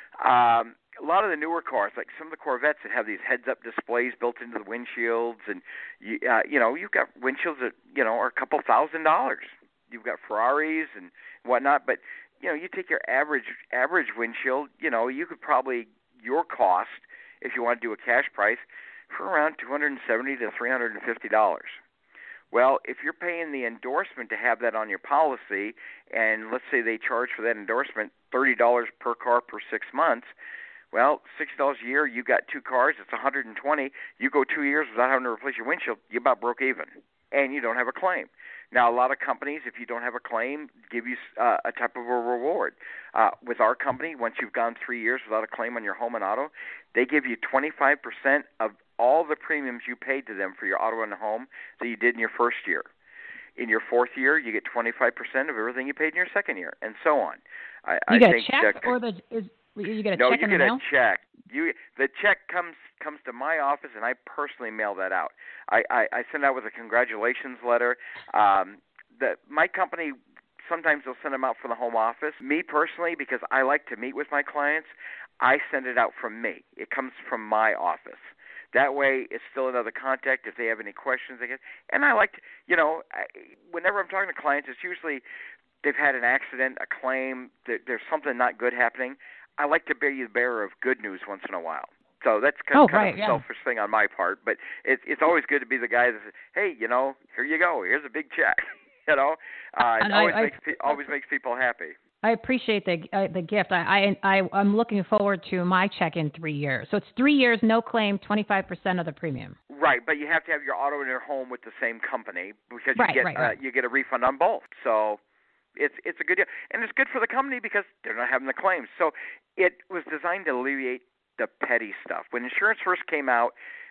S3: um, a lot of the newer cars, like some of the Corvettes that have these heads-up displays built into the windshields, and you, uh, you know, you've got windshields that, you know, are a couple thousand dollars. You've got Ferraris and whatnot, but, you know, you take your average average windshield, you know, you could probably, your cost, if you want to do a cash price, for around two hundred seventy dollars to three hundred fifty dollars. Well, if you're paying the endorsement to have that on your policy, and let's say they charge for that endorsement thirty dollars per car per six months, well, sixty dollars a year, you got two cars, it's one hundred twenty dollars. You go two years without having to replace your windshield, you about broke even, and you don't have a claim. Now, a lot of companies, if you don't have a claim, give you uh, a type of a reward. Uh, with our company, once you've gone three years without a claim on your home and auto, they give you twenty-five percent of all the premiums you paid to them for your auto and home that you did in your first year. In your fourth year, you get twenty-five percent of everything you paid in your second year, and so on. I,
S4: you
S3: I
S4: get
S3: think
S4: a check,
S3: that,
S4: or the is you get a
S3: no,
S4: check
S3: you
S4: in
S3: get
S4: the
S3: a
S4: mail?
S3: check. You the check comes comes to my office, and I personally mail that out. I, I, I send out with a congratulations letter. Um, the my company, sometimes they'll send them out from the home office. Me personally, because I like to meet with my clients, I send it out from me. It comes from my office. That way, it's still another contact if they have any questions. They get, and I like to, you know, I, whenever I'm talking to clients, it's usually they've had an accident, a claim, that there's something not good happening. I like to be the bearer of good news once in a while. So that's kind,
S4: oh,
S3: kind
S4: right,
S3: of a
S4: yeah.
S3: selfish thing on my part, but it's it's always good to be the guy that says, hey, you know, here you go, here's a big check. You know, uh, it always
S4: I,
S3: makes
S4: I,
S3: pe- always makes people happy.
S4: I appreciate the uh, the gift. I, I, I, I'm looking forward to my check in three years. So it's three years, no claim, twenty-five percent of the premium.
S3: Right, but you have to have your auto and your home with the same company because
S4: right,
S3: you get
S4: right, right.
S3: Uh, you get a refund on both. So it's it's a good deal, and it's good for the company because they're not having the claims. So it was designed to alleviate the petty stuff. When insurance first came out,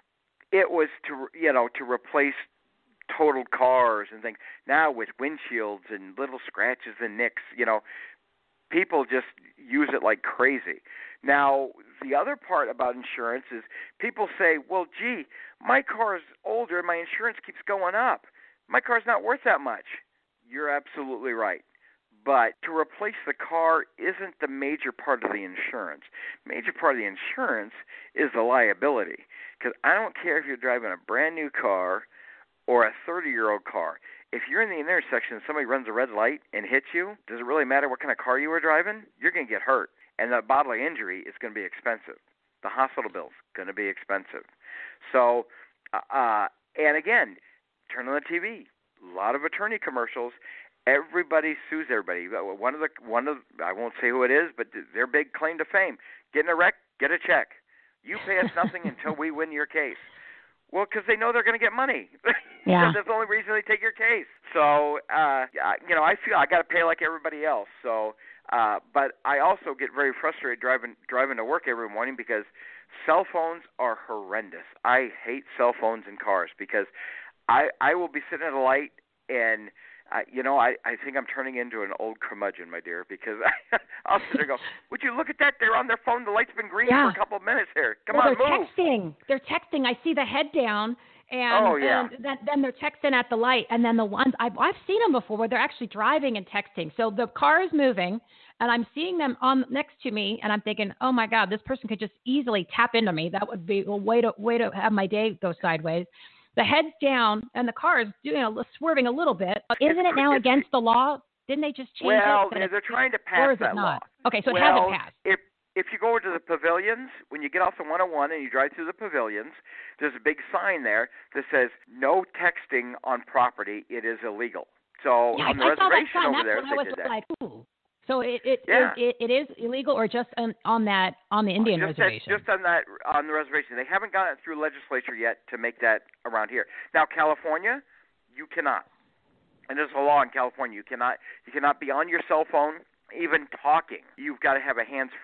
S3: it was to you know to replace totaled cars and things. Now with windshields and little scratches and nicks, you know, people just use it like crazy. Now, the other part about insurance is people say, well, gee, my car's older and my insurance keeps going up. My car's not worth that much. You're absolutely right. But to replace the car isn't the major part of the insurance. Major part of the insurance is the liability. Because I don't care if you're driving a brand new car or a thirty-year-old car. If you're in the intersection and somebody runs a red light and hits you, does it really matter what kind of car you were driving? You're going to get hurt. And the bodily injury is going to be expensive. The hospital bill's going to be expensive. So, uh, and again, turn on the T V. A lot of attorney commercials. Everybody sues everybody. One of the one of I won't say who it is, but their big claim to fame: get in a wreck, get a check. You pay us nothing until we win your case. Well, because they know they're going to get money.
S4: Yeah.
S3: So that's the only reason they take your case. So, uh, you know, I feel I got to pay like everybody else. So, uh, but I also get very frustrated driving driving to work every morning because cell phones are horrendous. I hate cell phones in cars because I I will be sitting at a light and. Uh, you know, I, I think I'm turning into an old curmudgeon, my dear, because I, I'll sit there and go, would you look at that? They're on their phone. The light's been green
S4: yeah.
S3: for a couple of minutes here. Come
S4: well,
S3: on,
S4: they're
S3: move.
S4: texting. They're texting. I see the head down, and,
S3: oh, yeah.
S4: and then, then they're texting at the light. And then the ones, I've, I've seen them before where they're actually driving and texting. So the car is moving, and I'm seeing them on next to me, and I'm thinking, oh, my God, this person could just easily tap into me. That would be a way to, way to have my day go sideways. The head's down, and the car is doing a, swerving a little bit. Isn't it now against the law? Didn't they just change
S3: well,
S4: it?
S3: Well, they're trying to pass
S4: or is
S3: that
S4: it not?
S3: law.
S4: Okay, so
S3: well,
S4: it hasn't passed.
S3: If, if you go over to the pavilions, when you get off the one oh one and you drive through the pavilions, there's a big sign there that says, no texting on property. It is illegal. So
S4: yeah,
S3: on the
S4: I saw that
S3: reservation
S4: sign.
S3: over
S4: That's
S3: there,
S4: when
S3: they
S4: I was
S3: did that.
S4: like, ooh. So it it,
S3: yeah.
S4: it it is illegal, or just on, on that on the Indian
S3: just
S4: reservation?
S3: That, just on that on the reservation. They haven't gotten it through legislature yet to make that around here. Now, California, you cannot, and there's a law in California. You cannot you cannot be on your cell phone, even talking. You've got to have a hands free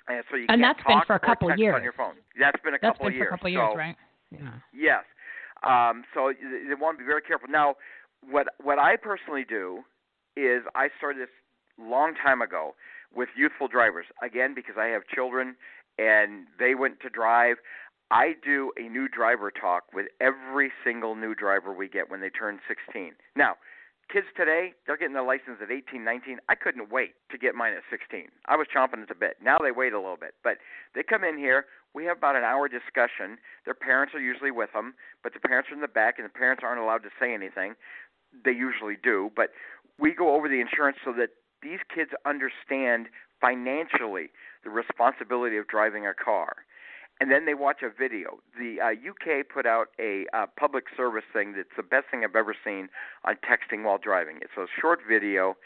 S3: And so you
S4: and
S3: can't
S4: that's been
S3: talk
S4: for a
S3: or
S4: couple
S3: text
S4: years.
S3: on your phone. That's been a
S4: that's
S3: couple
S4: been
S3: of years.
S4: for a couple of
S3: so,
S4: years, right? Yeah.
S3: Yes. Um, so they want to be very careful. Now, what what I personally do is I started this long time ago with youthful drivers. Again, because I have children and they went to drive. I do a new driver talk with every single new driver we get when they turn sixteen. Now, kids today, they're getting their license at eighteen, nineteen. I couldn't wait to get mine at sixteen. I was chomping at the bit. Now they wait a little bit. But they come in here. We have about an hour discussion. Their parents are usually with them, but the parents are in the back, and the parents aren't allowed to say anything. They usually do. But we go over the insurance so that these kids understand financially the responsibility of driving a car. And then they watch a video. The uh, U K put out a uh, public service thing that's the best thing I've ever seen on texting while driving. It's a short video.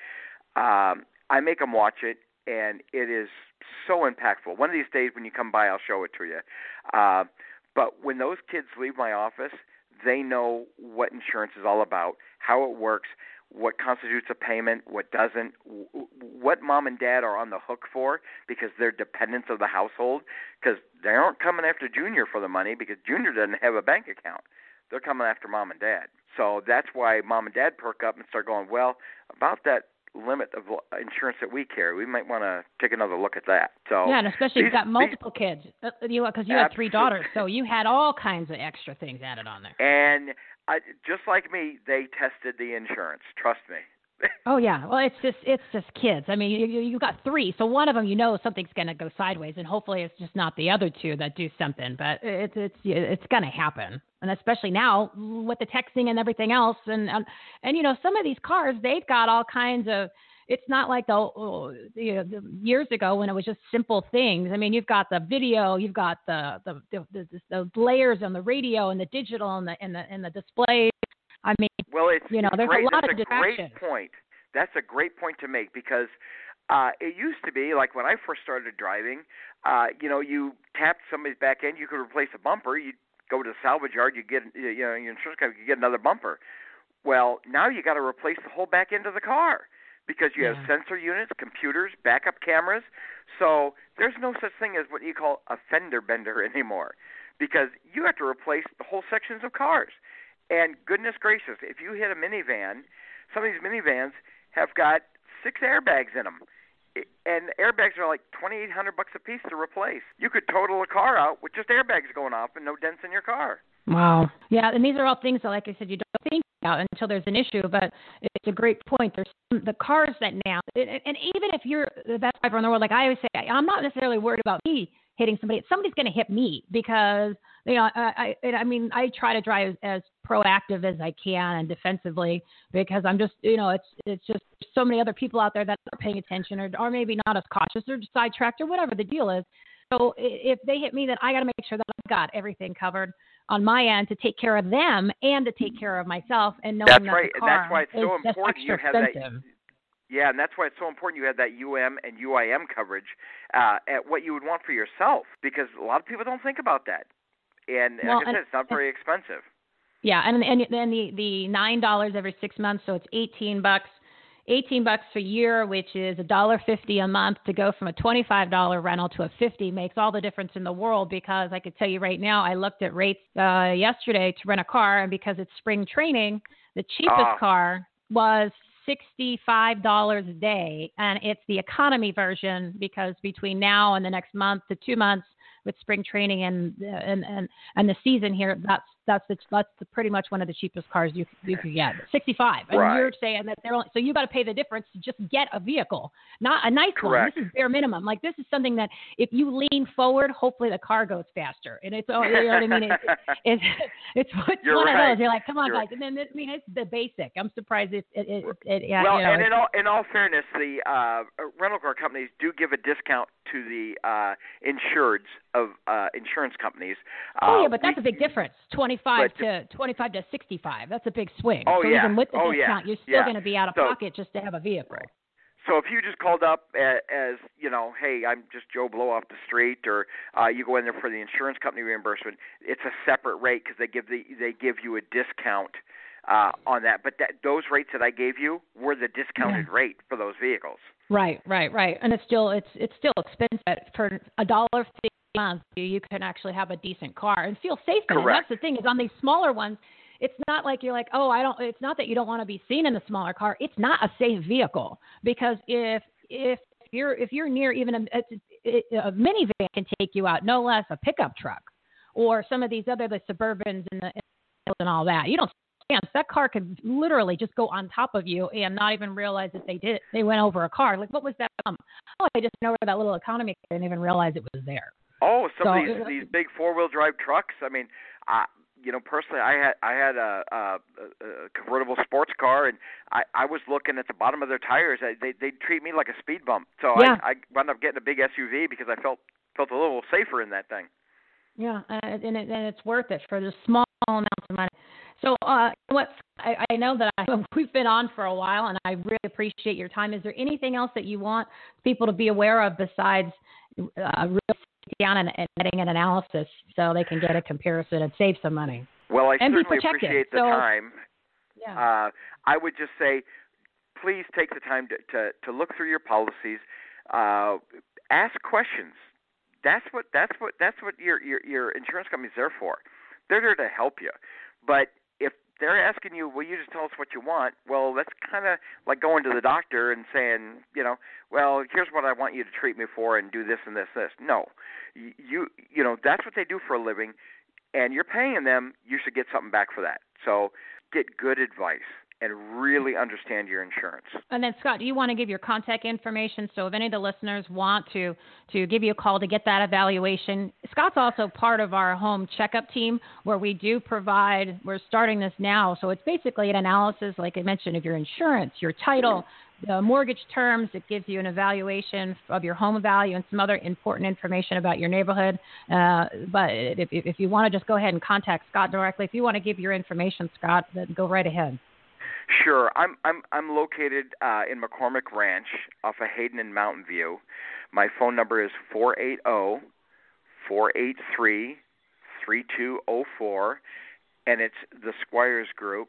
S3: Um, I make them watch it, and it is so impactful. One of these days when you come by, I'll show it to you. Uh, but when those kids leave my office, they know what insurance is all about, how it works, what constitutes a payment, what doesn't, what mom and dad are on the hook for because they're dependents of the household, because they aren't coming after Junior for the money because Junior doesn't have a bank account. They're coming after mom and dad. So that's why mom and dad perk up and start going, well, about that limit of insurance that we carry, we might want to take another look at that. So
S4: yeah, and especially
S3: these,
S4: if you've got multiple
S3: these,
S4: kids, uh, you because you had three daughters, so you had all kinds of extra things added on there.
S3: And I, just like me, they tested the insurance. Trust me.
S4: Oh yeah, well it's just it's just kids. I mean, you you you got three, so one of them you know something's going to go sideways, and hopefully it's just not the other two that do something. But it's it's it's going to happen, and especially now with the texting and everything else, and and, and you know some of these cars they've got all kinds of. It's not like the, oh, you know, the years ago when it was just simple things. I mean, you've got the video, you've got the the the, the, the layers on the radio and the digital and the and the and the displays. I mean,
S3: well, it's,
S4: you know,
S3: it's
S4: there's
S3: great.
S4: a lot
S3: That's
S4: of
S3: a
S4: distractions.
S3: great point. That's a great point to make because uh, it used to be like when I first started driving, uh, you know, you tapped somebody's back end, you could replace a bumper. You'd go to the salvage yard, you get, you know, your insurance company, you get another bumper. Well, now you got to replace the whole back end of the car because you
S4: Yeah.
S3: have sensor units, computers, backup cameras. So there's no such thing as what you call a fender bender anymore because you have to replace the whole sections of cars. And goodness gracious, if you hit a minivan, some of these minivans have got six airbags in them. And airbags are like twenty-eight hundred bucks a piece to replace. You could total a car out with just airbags going off and no dents in your car.
S4: Wow. Yeah, and these are all things that, like I said, you don't think about until there's an issue, but it's a great point. There's some, the cars that now, and even if you're the best driver in the world, like I always say, I'm not necessarily worried about me hitting somebody. Somebody's going to hit me because, you know, I, I, I mean, I try to drive as proactive as I can and defensively because I'm just, you know, it's it's just so many other people out there that are paying attention or, or maybe not as cautious or sidetracked or whatever the deal is. So if they hit me, then I got to make sure that I've got everything covered on my end to take care of them and to take care of myself. And knowing
S3: that's
S4: that
S3: right,
S4: the
S3: and that's why it's
S4: is
S3: so
S4: just
S3: important you
S4: extra
S3: have
S4: expensive.
S3: that. Yeah, and that's why it's so important you have that U M and U I M coverage uh, at what you would want for yourself because a lot of people don't think about that. And
S4: Well,
S3: like I said,
S4: and,
S3: it's not very expensive.
S4: Yeah, and and then the the nine dollars every six months, so it's eighteen bucks. Eighteen bucks a year, which is a dollar fifty a month, to go from a twenty-five dollar rental to a fifty makes all the difference in the world. Because I could tell you right now, I looked at rates uh, yesterday to rent a car, and because it's spring training, the cheapest
S3: Ah.
S4: car was sixty-five dollars a day, and it's the economy version because between now and the next month to two months with spring training and and and, and the season here, that's that's the, that's the pretty much one of the cheapest cars you you could get, sixty-five. And
S3: Right.
S4: you're saying that they're only, so you got to pay the difference to just get a vehicle, not a nice
S3: Correct.
S4: one. This is bare minimum. Like this is something that if you lean forward, hopefully the car goes faster. And it's oh, you know what I mean. It, it, it's it's, it's
S3: You're
S4: one
S3: right.
S4: of those. You're like, come on,
S3: You're
S4: guys. And then I mean, it's the basic. I'm surprised it it, it, it yeah.
S3: Well,
S4: you know,
S3: and in
S4: it's-
S3: all in all fairness, the uh, rental car companies do give a discount to the uh, insureds of uh, insurance companies.
S4: Oh
S3: uh,
S4: yeah, but that's
S3: we,
S4: a big difference. Twenty-five
S3: but-
S4: to twenty-five to sixty-five. That's a big swing.
S3: Oh,
S4: so
S3: yeah.
S4: even with the
S3: Oh, yeah.
S4: discount, you're still
S3: Yeah.
S4: going to be out of
S3: So-
S4: pocket just to have a vehicle.
S3: Right. So if you just called up as, as you know, hey, I'm just Joe Blow off the street, or uh, you go in there for the insurance company reimbursement, it's a separate rate because they give the they give you a discount uh, on that. But that, those rates that I gave you were the discounted
S4: yeah.
S3: rate for those vehicles.
S4: Right, right, right. And it's still it's it's still expensive. For a dollar fifty a month, you can actually have a decent car and feel safe in it.
S3: Correct.
S4: That's the thing, is on these smaller ones, it's not like you're like, oh, I don't. It's not that you don't want to be seen in a smaller car. It's not a safe vehicle, because if if you're if you're near even a, a, a minivan can take you out, no less a pickup truck, or some of these other the Suburbans and the and all that. You don't. That car could literally just go on top of you and not even realize that they did. They went over a car. Like, what was that from? Oh, I just went over that little economy. I didn't even realize it was there.
S3: Oh, some
S4: so,
S3: of these these big four wheel drive trucks. I mean, I, you know, personally, I had I had a, a, a convertible sports car, and I, I was looking at the bottom of their tires. They they treat me like a speed bump. So
S4: yeah.
S3: I, I wound up getting a big S U V because I felt felt a little safer in that thing.
S4: Yeah, and it, and it's worth it for the small amounts of money. So, uh, what I, I know that I, we've been on for a while, and I really appreciate your time. Is there anything else that you want people to be aware of besides uh, really sitting down and, and getting an analysis so they can get a comparison and save some money?
S3: Well, I
S4: and
S3: certainly appreciate the
S4: so,
S3: time.
S4: Yeah.
S3: Uh, I would just say, please take the time to, to, to look through your policies. Uh, ask questions. That's what that's what that's what your, your your insurance company's there for. They're there to help you. But if they're asking you, will you just tell us what you want? Well, that's kind of like going to the doctor and saying, you know, well, here's what I want you to treat me for and do this and this, this. No, you, you know, that's what they do for a living, and you're paying them. You should get something back for that. So get good advice and really understand your insurance.
S4: And then, Scott, do you want to give your contact information? So if any of the listeners want to, to give you a call to get that evaluation, Scott's also part of our home checkup team, where we do provide, we're starting this now. So it's basically an analysis, like I mentioned, of your insurance, your title, the mortgage terms. It gives you an evaluation of your home value and some other important information about your neighborhood. Uh, but if, if you want to just go ahead and contact Scott directly, if you want to give your information, Scott, then go right ahead.
S3: Sure. I'm I'm I'm located uh, in McCormick Ranch off of Hayden and Mountain View. My phone number is four eight zero, four eight three, three two zero four, and it's the Squires Group.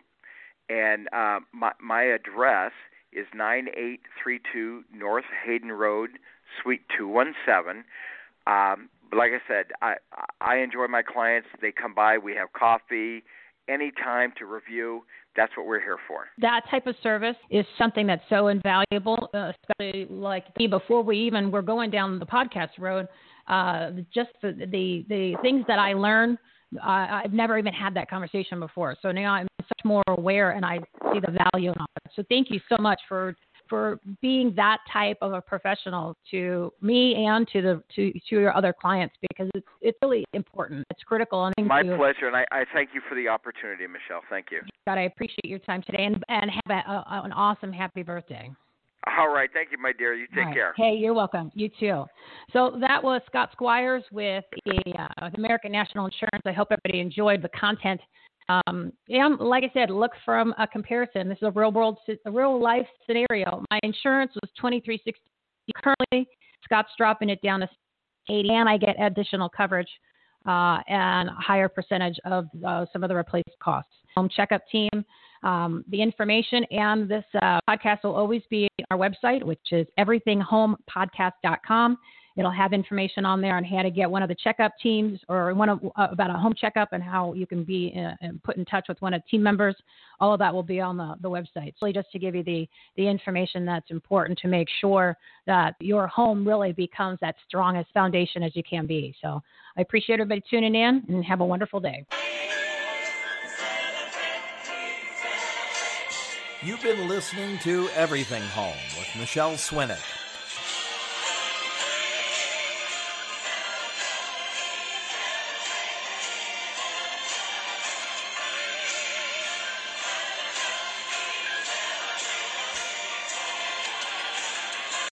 S3: And uh, my my address is nine eight three two North Hayden Road, Suite two one seven. Um, but like I said, I I enjoy my clients. They come by. We have coffee. Any time to review, that's what we're here for. That
S4: type of service is something that's so invaluable, uh, especially like me, before we even were going down the podcast road. Uh, just the, the, the things that I learned, uh, I've never even had that conversation before. So now I'm much more aware, and I see the value in all of it. So thank you so much for for being that type of a professional to me and to the to, to your other clients, because it's it's really important. It's critical. And
S3: my
S4: to,
S3: pleasure, and I, I thank you for the opportunity, Michelle. Thank you.
S4: God, I appreciate your time today, and and have a, a, an awesome happy birthday.
S3: All right, thank you, my dear. You take
S4: right.
S3: care.
S4: Hey, you're welcome. You too. So that was Scott Squires with the uh, American National Insurance. I hope everybody enjoyed the content. Um, and like I said, look from a comparison. This is a real world, a real life scenario. My insurance was twenty-three sixty. Currently, Scott's dropping it down to eighty, and I get additional coverage uh, and a higher percentage of uh, some of the replacement costs. Home checkup team. Um, the information and this uh, podcast will always be on our website, which is everything home podcast dot com. It'll have information on there on how to get one of the checkup teams, or one of, uh, about a home checkup, and how you can be uh, and put in touch with one of the team members. All of that will be on the, the website. So just to give you the, the information that's important to make sure that your home really becomes that strongest foundation as you can be. So I appreciate everybody tuning in, and have a wonderful day.
S2: You've been listening to Everything Home with Michelle Swinick.